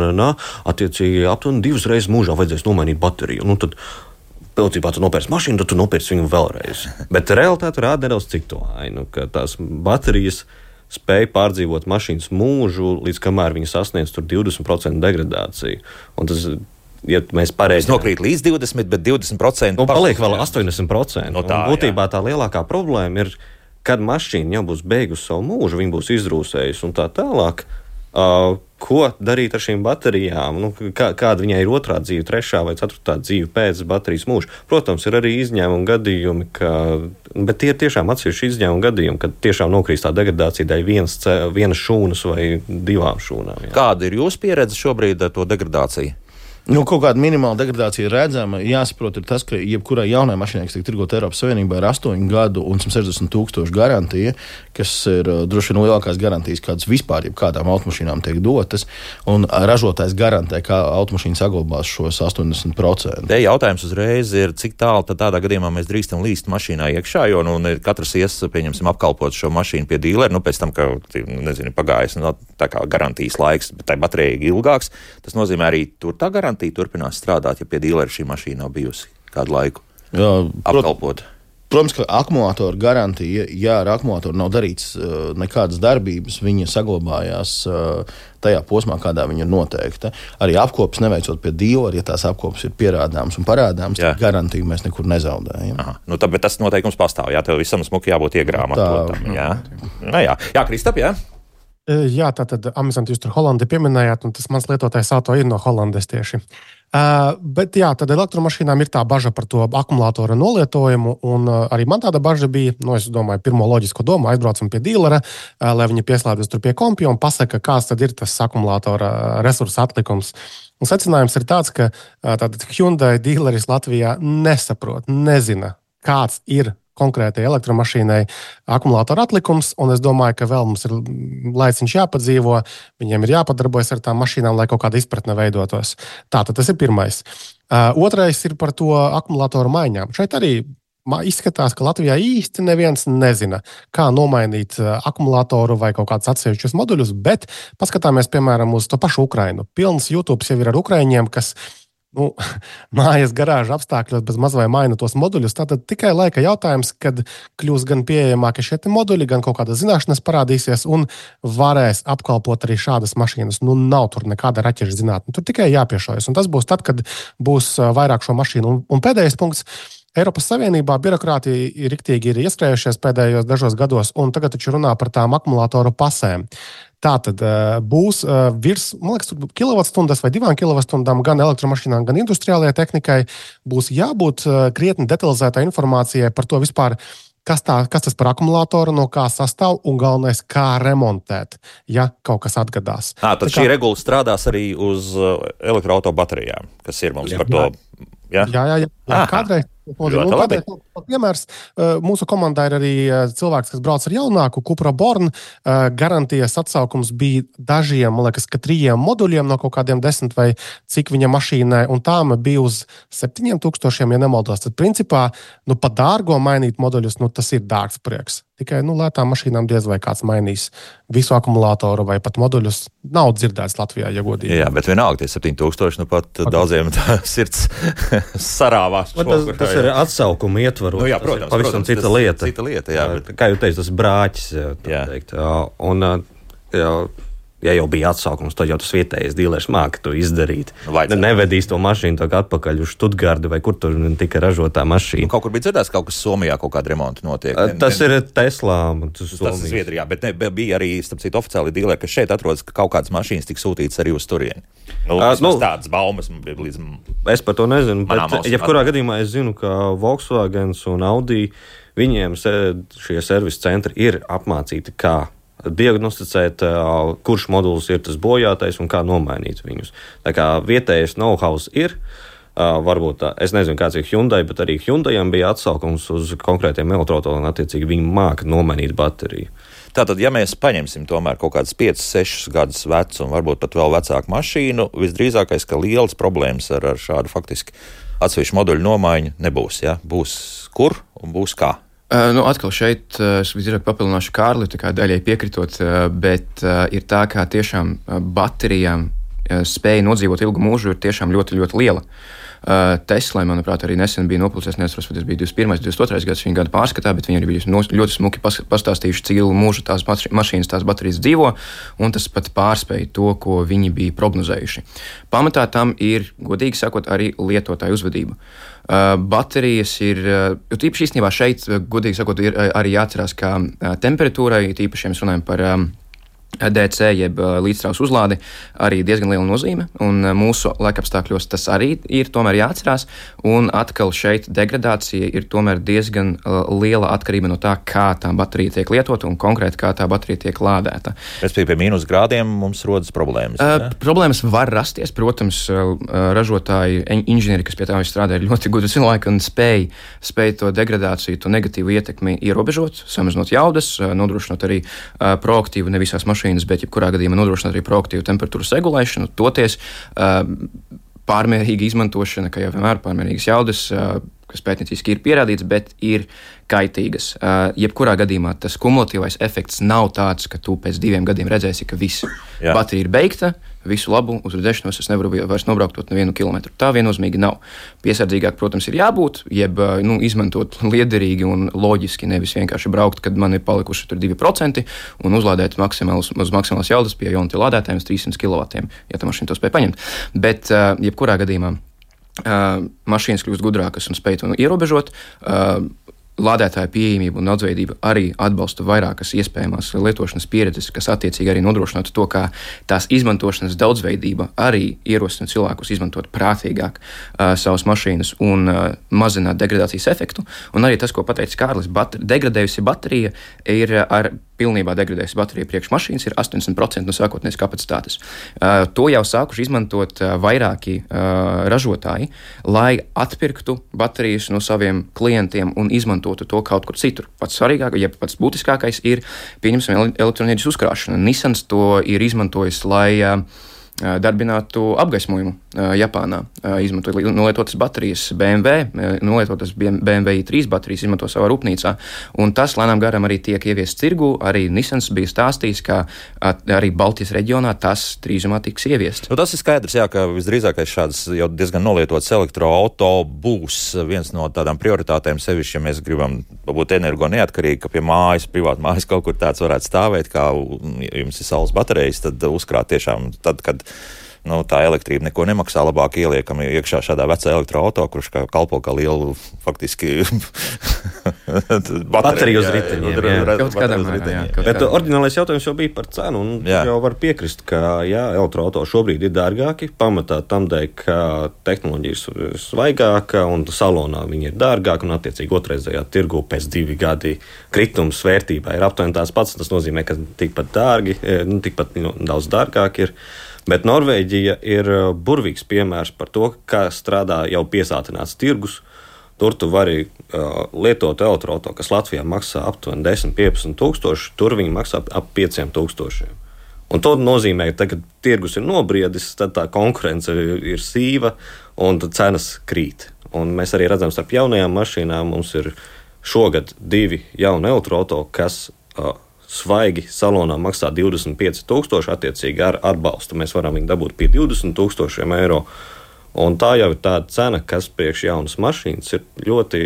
attiecīgi aptuveni divas reizes mūžā vajadzēs nomainīt bateriju. Nu, tad pilcībā tu nopērci mašīnu, tad tu nopērci viņu vēlreiz. Bet realitāte rāda nedaudz citu ainu, ka tās baterijas spēja pārdzīvot mašīnas mūžu, līdz kamēr viņi sasniedz tur divdesmit procenti degradāciju. Un tas, ja mēs pareizi... Tas nokrīt līdz divdesmit, bet divdesmit procenti... Nu, paliek vēl astoņdesmit procenti. No tā, un būtībā jā. Tā lielākā problēma ir, kad mašīna jau būs beigusi savu mūžu, viņa būs izrūsējusi un tā tālāk, uh, ko darīt ar šīm baterijām, nu, kā, kāda viņai ir otrā dzīve, trešā vai ceturtā dzīve pēc baterijas mūža. Protams, ir arī izņēmumi gadījumi, ka, bet tie ir tiešām atsevišķi izņēmumi gadījumi, kad tiešām nokrīst tā degradācija dēļ vienas, vienas šūnas vai divām šūnām. Jā. Kāda ir jūsu pieredze šobrīd ar to degradāciju? Nu, kaut kāda minimāla degradācija ir redzama. Jāsaprot, ir tas, ka jebkurai jaunai mašīnai, kas tiek tirgota Eiropas Savienībā, ir astoņu gadu un simt sešdesmit tūkstoši garantija, kas ir uh, droši vien lielākās garantijas, kādas vispār jebkādām automašīnām tiek dotas. Un uh, ražotājs garantē, ka automašīna saglabās šos astoņdesmit procentus. Te jautājums uzreiz ir, cik tālu tad tādā gadījumā mēs drīkstam līst mašīnā iekšā, jo nu, katrs ies, pieņemsim, apkalpot šo mašīnu pie dīlera, nu pēc tam, ka, nezinu, pagājis nu, tā kā garantijas laiks, bet tai baterija ilgāks. Tas nozīmē arī tur tā garantija turpinās strādāt, ja pie dīlera šī mašīna nav bijusi kādu laiku Jā, apkalpot. Protams, ka akumulātora garantija, ja ar akumulātoru nav darīts uh, nekādas darbības, viņa saglabājās uh, tajā posmā, kādā viņa ir noteikta. Arī apkopes neveicot pie dīlera, ja tās apkopes ir pierādāmas un parādāmas, tad garantiju mēs nekur nezaudējam. Aha. Nu, tā, bet tas noteikums pastāv, jā, tev visam smuki jābūt iegrāmatotam. Jā, nu, jā. jā Kristap, jā. Jā, tātad amizanti jūs tur Holandi pieminējāt, un tas mans lietotājs auto ir no Holandes tieši. Uh, bet jā, tad elektromašīnām ir tā baža par to akumulātora nolietojumu, un uh, arī man tāda baža bija, nu es domāju, pirmo loģisko domu, aizbraucam pie dīlera, uh, lai viņi pieslēdzas tur pie kompja un pasaka, kāds tad ir tas akumulātora resursa atlikums. Un secinājums ir tāds, ka uh, tātad Hyundai dīleris Latvijā nesaprot, nezina, kāds ir konkrētai elektromašīnai akumulātora atlikums, un es domāju, ka vēl mums ir laiciņš jāpadzīvo, viņiem ir jāpadarbojas ar tām mašīnām, lai kaut kāda izpratne veidotos. Tātad tas ir pirmais. Uh, otrais ir par to akumulātoru maiņām. Šeit arī izskatās, ka Latvijā īsti neviens nezina, kā nomainīt akumulātoru vai kaut kādus atsevišķus moduļus, bet paskatāmies, piemēram, uz to pašu Ukrainu. Pilns YouTube jau ir ar ukraiņiem, kas Nu, mājas garāža apstākļos bez maz vai maina tos moduļus. Tātad tikai laika jautājums, kad kļūs gan pieejamāki šie moduļi, gan kaut kādas zināšanas parādīsies un varēs apkalpot arī šādas mašīnas. Nu, nav tur nekāda raķešu zinātne. Tur tikai jāpiešojas. Un tas būs tad, kad būs vairāk šo mašīnu. Un, un pēdējais punkts. Eiropas Savienībā birokrāti riktīgi ir ieskrējušies pēdējos dažos gados, un tagad taču runā par tām akumulātoru pasēm. Tātad būs virs, man liekas, kilovatstundas vai divām kilovatstundām gan elektromašīnām, gan industriālajai tehnikai būs jābūt krietni detalizētai informācijai par to vispār, kas, tā, kas tas par akumulātoru, no kā sastāv un galvenais, kā remontēt, ja kaut kas atgadās. À, tad Tā šī kā... regula strādās arī uz elektroautobaterijām, kas ir mums jā, par to. Jā, jā, jā. jā. Kādreiz. Kādreiz, piemērs, mūsu komandā ir arī cilvēks, kas brauc ar jaunāku Cupra Born. Garantijas atsaukums bija dažiem, man liekas, ka trījiem moduļiem no kaut kādiem desmit vai cik viņa mašīnai, un tām bija uz septiņiem tūkstošiem, ja nemaldos. Tad principā, nu, pa dārgo mainīt moduļus, nu, tas ir dārgs prieks. Tikai, nu, lētām mašīnām diez vai kāds mainīs visu akumulātoru vai pat moduļus. Nav dzirdēts Latvijā, ja godīgi. Jā, bet vienalga tie septiņi tūkstoši, nu pat okay. Daudziem tā sirds sarāvās. Tas, tas ir atsaukuma ietvaros. Nu, jā, protams, pavisam protams, cita lieta. Cita lieta, jā. Bet... Kā jūs teicat, tas brāķis, jā, tā jā. teikt. Un, jā, Ja jau bija atsaukums, tad jau tas vietējais dīlers māca to izdarīt. Vajadzētu. Nevedīs to mašīnu atpakaļ uz Štutgardu vai kur tur tika ražotā mašīna. Nu, kaut kur bija dzirdēts, kaut kas Somijā kaut kāda remonta notiek. Ne, tas ne, ir Teslā. Tas, tas ir Zviedrijā, bet ne, bija arī, starp citu, oficiāli dīleri, kas šeit atrodas, ka kaut kādas mašīnas tika sūtītas arī uz turieni. Nu, A, nu, tādas baumas līdz... Es par to nezinu, bet jebkurā gadījumā es zinu, ka Volkswagens un Audi, viņiem šie servisa centri ir apmācīti, kā diagnosticēt, kurš modulis ir tas bojātais un kā nomainīt viņus. Tā kā vietējais know-how ir, varbūt, es nezinu, kāds ir Hyundai, bet arī Hyundaiam bija atsaukums uz konkrētiem elektroautoriem, un attiecīgi viņi māka nomainīt bateriju. Tātad, ja mēs paņemsim tomēr kaut kādas piecas, sešas gadus vecu un varbūt pat vēl vecāku mašīnu, visdrīzākais, ka lielas problēmas ar, ar šādu faktiski atsevišķu moduļu nomaiņu nebūs, ja? Būs kur un būs kā. Uh, nu, atkal šeit uh, es visdrīzāk papildināšu Kārli, tā kā daļai piekritot, uh, bet uh, ir tā, ka tiešām uh, baterijām uh, spēja nodzīvot ilgu mūžu ir tiešām ļoti, ļoti liela. Uh, Tesla, manuprāt, arī nesen bija nopulcies, neatceros, vai tas bija divdesmit pirmais, divdesmit otrais gads viņa gada pārskatā, bet viņi arī bija no, ļoti smuki pas, pastāstījuši, cik ilgu mūžu tās mašīnas, tās baterijas dzīvo, un tas pat pārspēja to, ko viņi bija prognozējuši. Pamatā tam ir, godīgi sakot, arī lietotāju uzvedība. Uh, baterijas ir, uh, tīpaši īstenībā šeit, uh, godīgi sakot, ir uh, arī jāatcerās, ka uh, temperatūrai, tīpaši, ja mēs runājam par um, D C, jeb līdzstrausu uzlādi, arī diezgan liela nozīme, un mūsu laikapstākļos tas arī ir tomēr jāatcerās, un atkal šeit degradācija ir tomēr diezgan liela atkarība no tā, kā tā baterija tiek lietota un konkrēti kā tā baterija tiek lādēta. Respektīvi, pie mīnus grādiem mums rodas problēmas. Uh, problēmas var rasties, protams, ražotāji, inženieri, kas pie tā strādā, ir ļoti gudri cilvēki un spēj, spēj to degradāciju, to negatīvu ietekmi ierobežot, samazinot jaudas, nodrošinot arī uh, proaktīvu ne visās mašīnas, bet jebkurā gadījumā nodrošināt arī proaktīvu temperatūras regulēšanu, toties uh, pārmērīga izmantošana, kā jau vienmēr pārmērīgas jaudas, uh, kas pētnieciski ir pierādīts, bet ir kaitīgas. Uh, jebkurā gadījumā tas kumulatīvais efekts nav tāds, ka tu pēc diviem gadiem redzēsi, ka viss baterija ir beigta, visu labu, uz redzēšanos es nevaru vairs nobrauktot nevienu kilometru. Tā viennozīmīgi nav. Piesardzīgāk, protams, ir jābūt, jeb nu, izmantot liederīgi un loģiski, nevis vienkārši braukt, kad man ir palikuši tur divi procenti un uzlādēt maksimāls, uz maksimālas jaudas pie Ionity lādētājiem uz trīssimts kilovatiem, ja tā mašīna to spēj paņemt. Bet, uh, jebkurā gadījumā, uh, mašīnas kļūst gudrākas un spēj to ierobežot. Uh, Lādētāja pieejamība un daudzveidība arī atbalsta vairākas iespējamās lietošanas pieredzes, kas attiecīgi arī nodrošinātu to, ka tās izmantošanas daudzveidība arī ierosina cilvēkus izmantot prātīgāk uh, savas mašīnas un uh, mazināt degradācijas efektu. Un arī tas, ko pateica Kārlis, bater, degradējusi baterija ir ar pilnībā degradējusi baterija priekš mašīnas ir astoņdesmit procenti no sākotnējas kapacitātes. Uh, to jau sākuši izmantot uh, vairāki uh, ražotāji, lai atpirktu baterijas no saviem klientiem un izmantotu to kaut kur citur. Pats svarīgākais, ja pats būtiskākais ir, pieņemsim, elektroenerģijas uzkrāšana. Nissans to ir izmantojis, lai uh, darbinātu apgaismojumu uh, Japānā. Uh, izmantot nolietotas baterijas B M W, uh, nolietotas B M W i trīs baterijas izmanto savā rūpnīcā. Un tas lēnām garam arī tiek ieviests tirgu. Arī Nissans bija stāstījis, ka at, arī Baltijas reģionā tas drīzumā tiks ieviests. Nu, tas ir skaidrs, jā, ka visdrīzākais šāds jau diezgan nolietots elektroauto būs viens no tādām prioritātēm, sevišķi, ja mēs gribam būt energo neatkarīgi, ka pie mājas, privāta mājas kaut kur tāds varētu stāvēt, kā jums ir saules baterijas, tad uzkrāt tiešām tad, kad nu, tā elektrība neko nemaksā, labāk ieliekam iekšā šādā vecā elektroauto, kurš kā kalpo kā lielu faktiski bateriju uz riteņiem. Kaut kādam mērā. Bet oriģinālais jautājums jau bija par cenu, un jā. Jau var piekrist, ka jā, elektroauto šobrīd ir dārgāki, pamatā tam dēļ, ka tehnoloģija ir svaigāka un salonā viņi ir dārgāki, un attiecīgi otrreizējā tirgu pēc divi gadi kritums vērtībā ir aptuveni tās pats. Tas nozīmē, ka tikpat dārgi, nu, tikpat nu, daudz dārgāk ir. Bet Norvēģija ir burvīgs piemērs par to, kā strādā jau piesātināts tirgus. Tur tu vari uh, lietot elektroauto, kas Latvijā maksā aptuveni desmit līdz piecpadsmit tūkstoši, tur viņi maksā ap pieciem tūkstošiem. Un to nozīmē, ka tagad tirgus ir nobriedis, tad tā konkurence ir sīva un tad cenas krīt. Un mēs arī redzam, starp jaunajām mašīnām mums ir šogad divi jauni elektroauto, kas uh, svaigi salonā maksā divdesmit pieci tūkstoši, attiecīgi ar atbalstu mēs varam viņu dabūt pie divdesmit tūkstošiem eiro. Un tā jau ir tāda cena, kas priekš jaunas mašīnas ir ļoti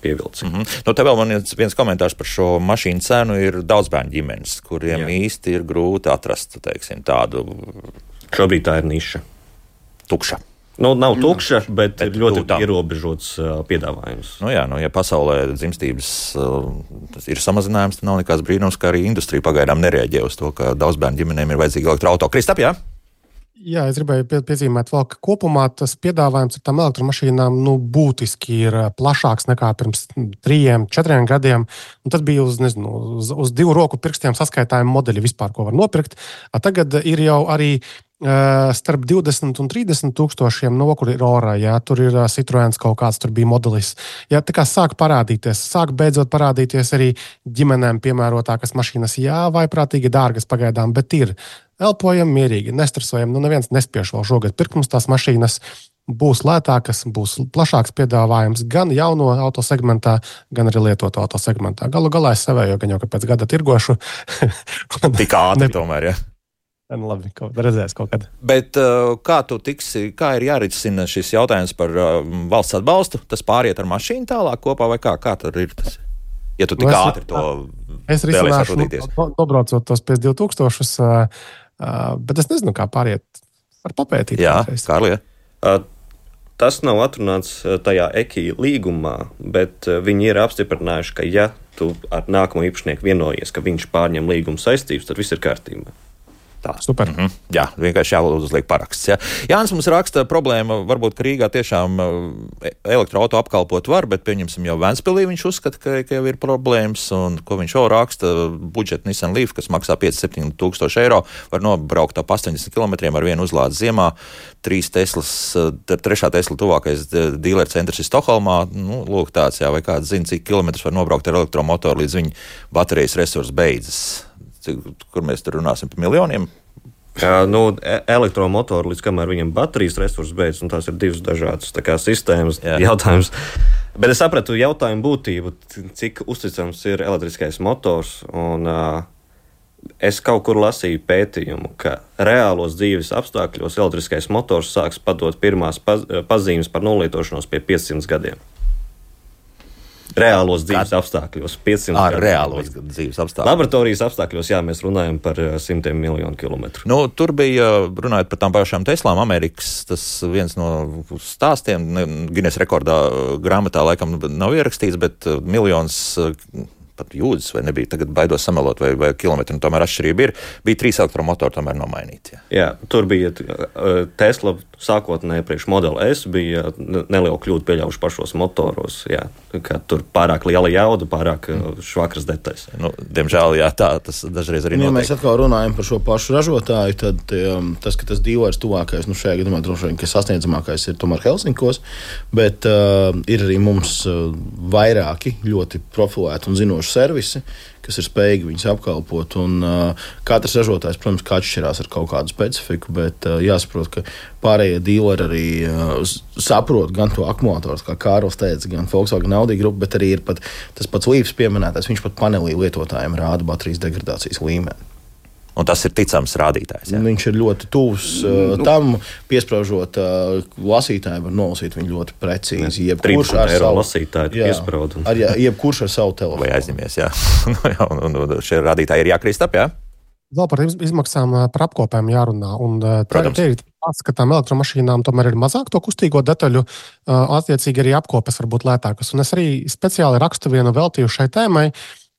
pievilcīgi. Mm-hmm. Nu, te vēl man viens komentārs par šo mašīnu cenu ir daudzbērnu ģimenes, kuriem Jā. īsti ir grūti atrast, teiksim, tādu. Šobrīd tā ir niša. Tukša. Nu, nav tukša, bet, bet ir ļoti tūtām. ierobežots uh, piedāvājums. Nu jā, nu, ja pasaulē dzimstības uh, ir samazinājums, tad nav nekāds brīnums, ka arī industrija pagaidām nereaģē uz to, ka daudzbērnu ģimenēm ir vajadzīgi elektroauto. Kristap, jā? Jā, es gribēju pie, piezīmēt vēl, ka kopumā tas piedāvājums ar tām elektromašīnām nu, būtiski ir plašāks nekā pirms trījiem, četriem gadiem. Un tas bija uz, nezinu, uz, uz divu roku pirkstiem saskaitājumu modeļi vispār, ko var nopirkt. A tagad ir jau arī uh, starp divdesmit un trīsdesmit tūkstošiem no kur ir ora, jā, tur ir uh, Citroens kaut kāds, tur bija modelis. Jā, tā kā sāk parādīties, sāk beidzot parādīties arī ģimenēm piemērotākas mašīnas. Jā, vaiprātīgi dārgas pagaidām, bet ir. Elpojam mierīgi, nestresojam, nu neviens nespiež vēl šogad pirkt mums tās mašīnas. Būs lētākas, būs plašāks piedāvājums gan jauno auto segmentā, gan arī lietoto auto segmentā. Galu galā es savēju, gan jau ka pēc gada tirgošu. Tik ātri tomēr, jā. Nu, labi, kaut, redzēs kaut kad. Bet kā tu tiksi, kā ir jārisina šis jautājums par valsts atbalstu? Tas pāriet ar mašīnu tālāk kopā vai kā? Kā tur ir tas? Ja tu tik nu, ātri to es risināšu, no, nobraucot tos pēc divi tūkstošus, uh, uh, bet es nezinu, kā pāriet. Var papētīt. Jā, Kārlija. Uh, tas nav atrunāts tajā E K I līgumā, bet uh, viņi ir apstiprinājuši, ka ja tu ar nākamo īpašnieku vienojies, ka viņš pārņem līguma saistības, tad viss ir kārtībā. Tā. Super. Mm-hmm. Jā, vienkārši jāuzliek paraksts. Jā. Jānis mums raksta problēma, varbūt, ka Rīgā tiešām elektroauto apkalpot var, bet pieņemsim jau Ventspilī viņš uzskata, ka, ka jau ir problēmas, un ko viņš jau raksta, budžeta Nissan Leaf, kas maksā pieci septiņi tūkstoši eiro, var nobraukt ap astoņdesmit kilometriem ar vienu uzlādes ziemā, trīs Teslas, trešā Tesla tuvākais dīleru centrs ir Stokholmā, nu, lūk tāds, jā, vai kāds zina, cik kilometrus var nobraukt ar elektromotoru, līdz viņa baterijas resursi beidzas. Kur mēs tur runāsim par miljoniem? Jā, nu, elektromotoru, līdz kamēr viņam baterijas resursi beidz, un tās ir divas dažādas tā kā sistēmas Jā. jautājums. Bet es sapratu jautājumu būtību, cik uzticams ir elektriskais motors, un uh, es kaut kur lasīju pētījumu, ka reālos dzīves apstākļos elektriskais motors sāks padot pirmās paz, pazīmes par nolietošanos pie piecsimt gadiem. Reālos dzīves Kā? apstākļos. Ar reālos dzīves apstākļos. Laboratorijas apstākļos, jā, mēs runājam par simtiem miljonu kilometru. Nu, tur bija, runājot par tām pašām Teslām, Amerikas, tas viens no stāstiem, Guinness rekordā grāmatā laikam nav ierakstīts, bet miljons pat jūdzes, vai nebija, tagad baidos samelot, vai, vai kilometri, un tomēr atšķirība ir, bija trīs elektromotori tomēr nomainīti. Jā, jā tur bija Tesla sākotnēji priekš Model S, bija neliela kļūda pieļaujuši pašos motoros, jā, ka tur pārāk liela jauda, pārāk mm. švakras detaļas. Nu, diemžēl, jā, tā, tas dažreiz arī notiek. Ja mēs atkal runājam par šo pašu ražotāju, tad um, tas, ka tas dīlers tuvākais, nu šajā gadījumā droši vien, ka sasniedzamākais ir tomēr Helsinkos, bet uh, ir arī mums uh, vairāki ļoti profilēti un zinoši servisi, kas ir spējīgi viņus apkalpot. Un, uh, katrs ražotājs, protams, kā atšķirās ar kaut kādu specifiku, bet uh, jāsaprot, ka pārējie dīleri arī uh, saprot gan to akumulātoru, kā Kārlis teica, gan Volkswagen Audi grupu, bet arī ir pat tas pats Leafs pieminētais, viņš pat panelī lietotājiem rāda baterijas degradācijas līmeni. Un tas ir ticams rādītājs. Jā. Viņš ir ļoti tuvs uh, tam, piespraužot uh, lasītāju, var nolasīt viņu ļoti precīzi. Jebkurš ar savu lasītāju piespraudu. Ar, jā, jebkurš ar savu telefonu. Vai aizņemies, jā. un, un, un šie rādītāji ir jākrīst ap, jā? Vēl par izmaksām par apkopēm jārunā. Un tā, tā ir tāds, ka tām elektromašīnām tomēr ir mazāk to kustīgo detaļu, attiecīgi arī apkopes var būt lētākas. Un es arī speciāli rakstu vienu veltīju šai tēmai,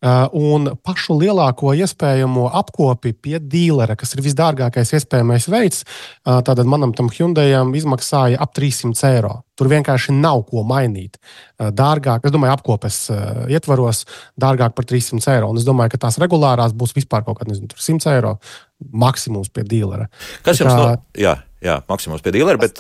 un pašu lielāko iespējamo apkopi pie dīlera, kas ir visdārgākais iespējamais veids, tātad manam tam Hyundaiam izmaksāja ap trīssimt eiro. Tur vienkārši nav ko mainīt. Dārgāk, es domāju, apkopes ietvaros dārgāk par trīssimt eiro. Un es domāju, ka tās regulārās būs vispār kaut kāds, nezinu, simt eiro maksimums pie dīlera. Kas jums no... Jā, jā, maksimums pie dīlera, bet...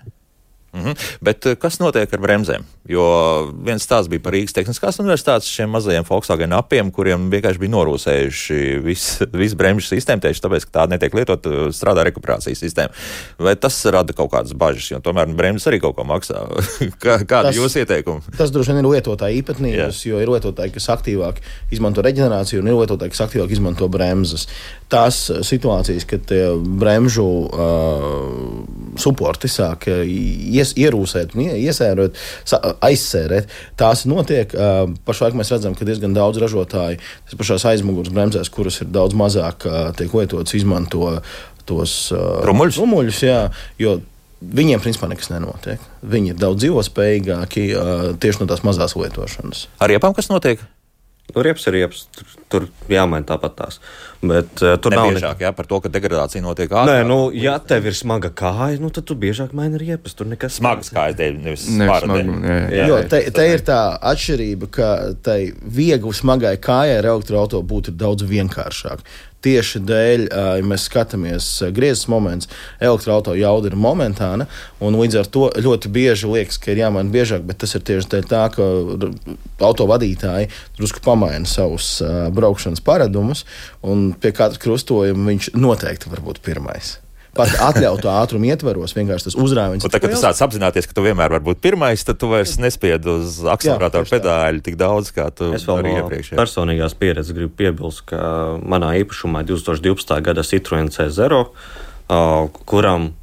Mhm. Bet kas notiek ar bremzēm? Jo viens stāsts bija par Rīgas Tehniskās universitātes šiem mazajiem Volkswagen apiem, kuriem vienkārši bija norūsējuši visu vis bremžu sistēmu, tieši tāpēc, ka tā netiek lietot, strādā rekuperācijas sistēma. Vai tas rada kaut kādas bažas, jo tomēr bremzes arī kaut ko maksā? Kā, kāda ir jūsu ieteikuma? Tas droši vien ir lietotāja īpatnības, jo ir lietotāji, kas aktīvāk izmanto reģenerāciju, un ir lietotāji, kas aktīvāk izmanto bremzes. Tās situācijas, kad bremžu uh, suporti sāk ies, ierūsēt, iesērot, aizsērēt. Tās notiek. Pašlaik mēs redzam, ka diezgan daudz ražotāji pašās aizmugures bremzēs, kuras ir daudz mazāk tiek lietotas, izmanto tos Rumuļus? Rumuļus, jā, jo viņiem principā nekas nenotiek. Viņi ir daudz dzīvospējīgāki tieši no tās mazās lietošanas. Ar riepām kas notiek? Nu, riepas ir riepas, tur, tur jāmaina tāpat tās. Bet uh, tur nav biežāk, jā, par to, ka degradācija notiek ātrāk. Nē, nu, ja tev ir smaga kāja, nu, tad tu biežāk maini riepas. Tur nekas smagas kājas dēļ, nevis Nevis spāra dēļ. smagu, jā, jā. Jo te, te ir tā atšķirība, ka tai viegli smagai kājai ar elektroauto būtu daudz vienkāršāk. Tieši dēļ, ja mēs skatāmies griezes moments, elektroauto jauda ir momentāna, un līdz ar to ļoti bieži liekas, ka ir jāmaina biežāk, bet tas ir tieši dēļ tā, ka auto vadītāji drusku pamaina savus braukšanas paradumus, un pie katra krustojuma viņš noteikti var būt pirmais. Pat atļautu ātrumu ietveros, vienkārši tas uzrāviens. Un tad, kad tu sāc apzināties, ka tu vienmēr vari būt pirmais, tad tu vairs nespied uz akceleratoru pedāļu tik daudz, kā tu Es vēl arī no iepriekš. personīgās pieredzes gribu piebilst, ka manā īpašumā divtūkstoš divpadsmitā gada Citroen C zero, uh, kuram,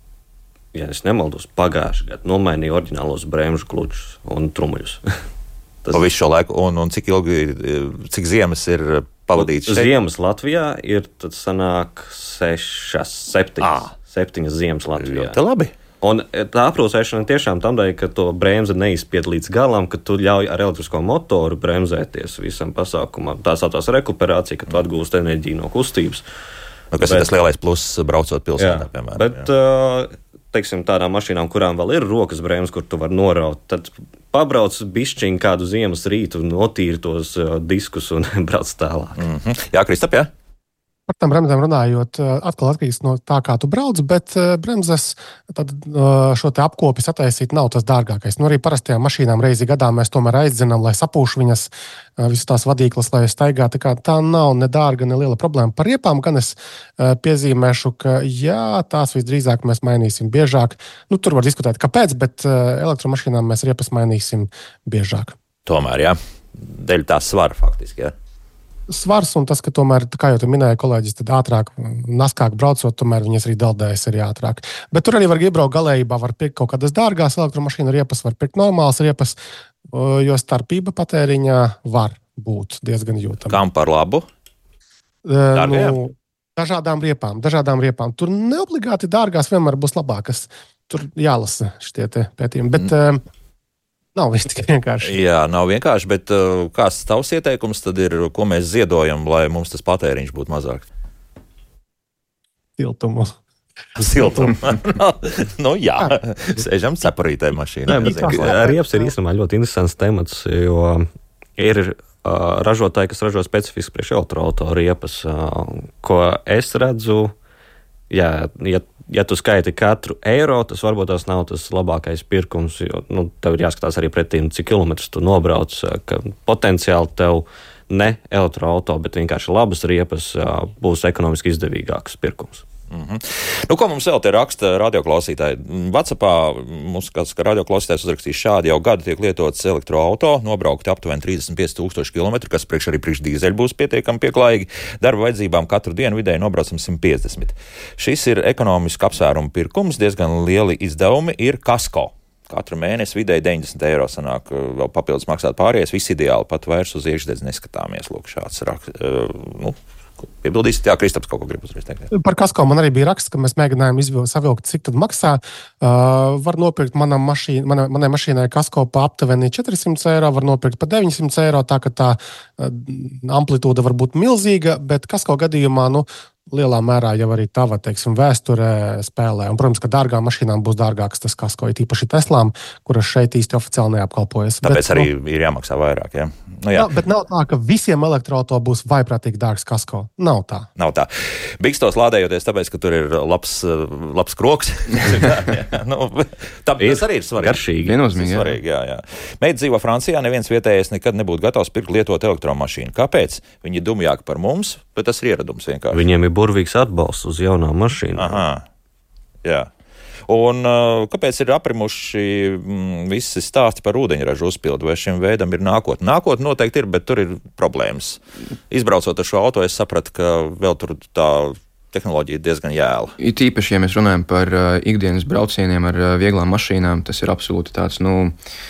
ja es nemaldos, pagājušajā gadā nomainīja oriģinālos bremžu klučus un trumuļus. Pa visu šo laiku, un, un cik ilgi, cik ziemas ir pavadīts šeit? Ziemas Latvijā ir, tad sanāk sešas, septiņas, Ā. septiņas ziemas Latvijā. Ļoti labi. Un tā aprūsēšana tiešām tam dēļ, ka to bremzi neizspied līdz galam, ka tu ļauj ar elektrisko motoru bremzēties visam pasākumam. Tā saucās rekuperācija, ka tu atgūst enerģiju no kustības. Nu, kas bet, ir tas lielais pluss braucot pilsētā, piemēram. Bet, jā. Teiksim, tādām mašīnām, kurām vēl ir rokas bremzes, kur tu vari noraut, tad pabrauc bišķiņu kādu ziemas rītu, notīri tos uh, diskus un brauc tālāk. Mm-hmm. Jā, Kristap, jā? Par tām bremzēm runājot, atkal atkarīgs no tā, kā tu brauc, bet bremzes tad, šo te apkopi sataisīt nav tas dārgākais. Nu, arī parastajām mašīnām reizi gadā mēs tomēr aizdzinām, lai sapūš viņas visas tās vadīklas, lai staigā. Tā, kā, tā nav ne dārga, ne liela problēma. Par riepām gan es piezīmēšu, ka jā, tās visdrīzāk mēs mainīsim biežāk. Nu, tur var diskutēt, kāpēc, bet elektromašīnām mēs riepas mainīsim biežāk. Tomēr, jā. Dēļ tā svara faktiski, jā. Svars un tas, ka tomēr, kā jau tu minēji, kolēģis, tad ātrāk, naskāk braucot, tomēr viņas arī daldējas arī ātrāk. Bet tur arī var iebraukt galējībā, var pirkt kaut kādas dārgās elektromašīnu riepas, var pirkt normālas riepas, jo starpība patēriņā var būt diezgan jūtama. Kam par labu? Dārgajām? Nu, dažādām riepām, dažādām riepām. Tur neobligāti dārgās vienmēr būs labākas. Tur jālasa šitie te pētījumi, bet... Mm. Nav viss tik vienkārši. Jā, nav vienkārši, bet uh, kāds tavs ieteikums tad ir, ko mēs ziedojam, lai mums tas patēriņš būtu mazāk? Siltumu. Siltumu. no, nu jā, sēžam separītē mašīnā. Riepas ir īstenībā ļoti interesants temats, jo ir uh, ražotāji, kas ražo specifiski priekš elektroauto riepas, uh, ko es redzu, jā, ja Ja tu skaiti katru eiro, tas varbūt tas nav tas labākais pirkums, jo nu, tev ir jāskatās arī pretīm, cik kilometrus tu nobrauc, ka potenciāli tev ne elektroauto, bet vienkārši labas riepas būs ekonomiski izdevīgāks pirkums. Mm-hmm. Nu, ko mums vēl te raksta radioklausītāji? WhatsAppā mums kāds radioklausītājs uzrakstīs šādi: jau gadu tiek lietots elektroauto, nobraukti aptuveni trīsdesmit pieci tūkstoši kilometru, kas priekš arī priekš dīzeļu būs pietiekami pieklājīgi. Darba vajadzībām katru dienu vidēji nobraucam simt piecdesmit. Šis ir ekonomiski apsvērumu pirkums, diezgan lieli izdevumi ir kasko. Katru mēnesi vidēji deviņdesmit eiro sanāk, vēl papildus maksāt pārējais, viss ideāli, pat vairs uz iekšdedzi neskatāmies. Lūk, šāds raksts. Uh, nu, Piebildīsiet, jā, Kristaps kaut ko grib uzreiz teikt. Par kasko man arī bija raksts, ka mēs mēģinājām izvilkt, savilkt, cik tad maksā. Uh, var nopirkt manam mašīn, mana, manai mašīnai kasko pa aptuveni četrsimt eiro, var nopirkt pa deviņsimt eiro, tā ka tā uh, amplitūda var būt milzīga, bet kasko gadījumā, nu, lielā mērā jau arī tava, teiksim, vēsture spēlē. Un, protams, ka dārgām mašīnām būs dārgāks tas kasko, it īpaši Teslām, kuras šeit īsti oficiāli neapkalpojas. Tāpēc bet, arī nu, ir jāmaksā vairāk, jā? Nu, jā. Jā, bet nav tā, ka visiem elektroauto būs vaiprātīgi dārgs kasko. Nav tā. Nav tā. Bikstos lādējoties, tāpēc, ka tur ir labs, labs kroks. nu, tā, tas arī ir svarīgi. Garšīgi. Viennozīmīgi, jā. Svarīgi, jā, jā. Meita dzīvo Francijā, neviens vietējais nekad nebūtu gatavs pirkt lietot elektromašīnu. Kāpēc? Viņi ir dumjāki par mums, bet tas ir ieradums vienkārši. Viņiem ir burvīgs atbalsts uz jaunām mašīnām. Aha, jā. Un uh, kāpēc ir aprimuši mm, visi stāsti par ūdeņražu uzpildu, vai šim veidam ir nākotne? Nākotne noteikti ir, bet tur ir problēmas. Izbraucot ar šo auto, es sapratu, ka vēl tur tā tehnoloģija diezgan jēla. It īpaši, ja mēs runājam par uh, ikdienas braucieniem ar uh, vieglām mašīnām, tas ir absolūti tāds, nu,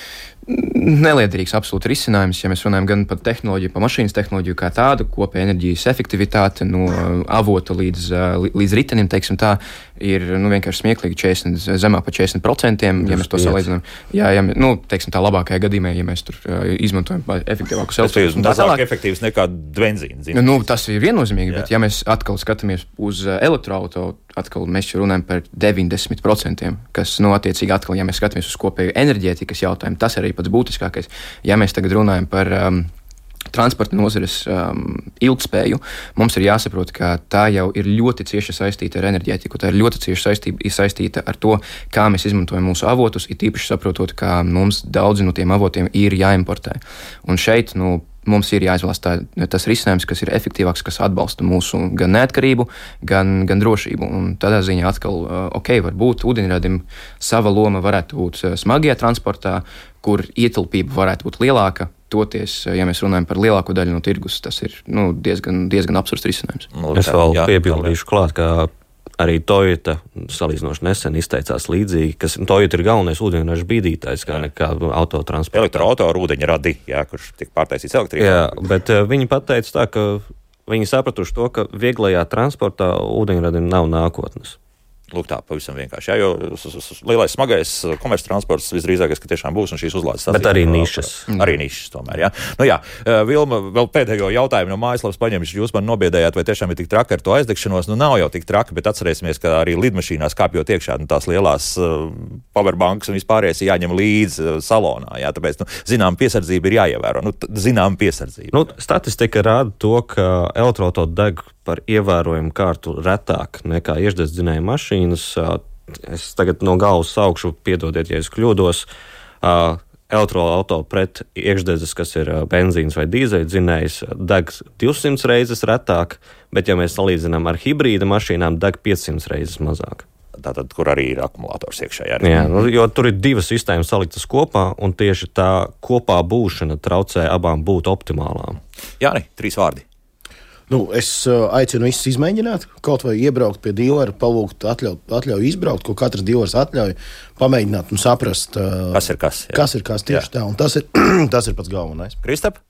neliederīgs absolūti risinājums, ja mēs runājam gan par tehnoloģiju, par mašīnas tehnoloģiju kā tādu, kopēja enerģijas efektivitāte no avota līdz, līdz ritenim, teiksim tā, ir nu, vienkārši smieklīgi četrdesmit, zemāk par četrdesmit procentiem, ja mēs to salīdzinām. Jā, ja, nu, teiksim tā labākajā gadījumā, ja mēs tur uh, izmantojam efektīvākus elektrošus. Tas ir mazāk efektīvs nekā benzīna. Nu, nu, tas ir viennozīmīgi, bet ja mēs atkal skatāmies uz elektroauto, atkal mēs runājam par deviņdesmit procentiem, kas, nu, attiecīgi atkal, ja mēs skatāmies uz kopēju enerģētikas jautājumu, tas arī pats būtiskākais. Ja mēs tagad runājam par um, transporta nozares um, ilgspēju, mums ir jāsaprot, ka tā jau ir ļoti cieši saistīta ar enerģētiku, tā ir ļoti cieši saistība, saistīta ar to, kā mēs izmantojam mūsu avotus, it īpaši saprotot, ka mums daudzi no tiem avotiem ir jāimportē. Un šeit, nu, mums ir jāizvēlas tā, tas risinājums, kas ir efektīvāks, kas atbalsta mūsu gan neatkarību, gan, gan drošību. Un tādā ziņā atkal, ok, varbūt ūdeņradim sava loma varētu būt smagajā transportā, kur ietilpība varētu būt lielāka. Toties, ja mēs runājam par lielāko daļu no tirgus, tas ir nu, diezgan, diezgan absurds risinājums. Es vēl piebildīšu klāt, ka arī Toyota salīdzinoši nesen izteicās līdzīgi, ka Toyota ir galvenais ūdeņraža bīdītājs, kā nekā autotransporta. Elektroauto ar ūdeņradi, jā, kurš tiek pārtaisīts elektrībā. Jā, bet uh, viņi pateica tā, ka viņi sapratuši to, ka vieglajā transportā ūdeņradim nav nākotnes. Lūk, tā pavisam vienkārši. Jā, jo lielais smagais komerctransports visdrīzākais, ka tiešām būs un šīs uzlādes stācijas. Bet arī nišas. Arī nišas tomēr, jā. Nu jā, Vilma, vēl pēdējo jautājumu no mājaslapas paņemšu. Jūs man nobiedējāt, vai tiešām ir tik traki ar to aizdegšanos? Nu, nav jau tik traki, bet atcerēsimies, ka arī lidmašīnās kāpjot iekšā nu, tās lielās uh, powerbanks un vispārējais jāņem līdzi uh, salonā, jā. Tāpēc, nu, zinām, piesardzība ir jāievēro. Nu, t- zinām, piesardzība. Nu, statistika rāda to, ka elektroauto deg par ievērojumu kārtu retāk nekā iekšdedzdzinēja mašīnas. Es tagad no galvas saukšu, piedodiet, ja es kļūdos. Elektroauto pret iekšdedzes, kas ir benzīns vai dīzeļdzinējs, deg divsimt reizes retāk, bet ja mēs salīdzinām ar hibrīda mašīnām, deg piecsimt reizes mazāk. Tātad, kur arī ir akumulators iekšā. Jā, jā, nu, jo tur ir divas sistēmas saliktas kopā, un tieši tā kopā būšana traucē abām būt optimālām. Jā, ne, trīs vārdi. Nu, es uh, aicinu visus izmēģināt, kaut vai iebraukt pie dīlera, palūgt atļauju, atļauju izbraukt, ko katrs dīlers atļauj, pamēģināt un saprast, uh, kas ir kas. Jā. Kas ir kas tieši jā. Tā, un tas ir, tas ir pats galvenais. Kristap?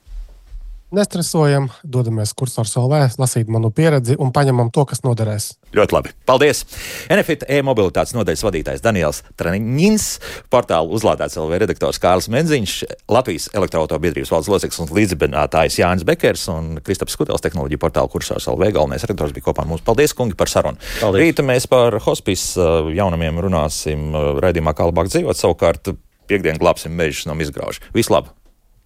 Nestresojam, dodamies kursors L V, lasīt manu pieredzi un paņemam to, kas noderēs. Ļoti labi. Paldies! Enefit e-mobilitātes nodaļas vadītājs Daniels Traņins, portāla uzlādēts L V redaktors Kārlis Menziņš, Latvijas elektroauto biedrības valdes loceklis un līdzdibinātājs Jānis Bekers un Kristaps Skutels, tehnoloģija portāla kursors L V galvenais redaktors bija kopā ar mums. Paldies, kungi, par sarunu. Paldies. Rīta mēs par hospice jaunumiem runāsim raidījumā Kā labāk dzīvot, savukārt piekdien glābsim mežus no izgraužu. Vislabāk!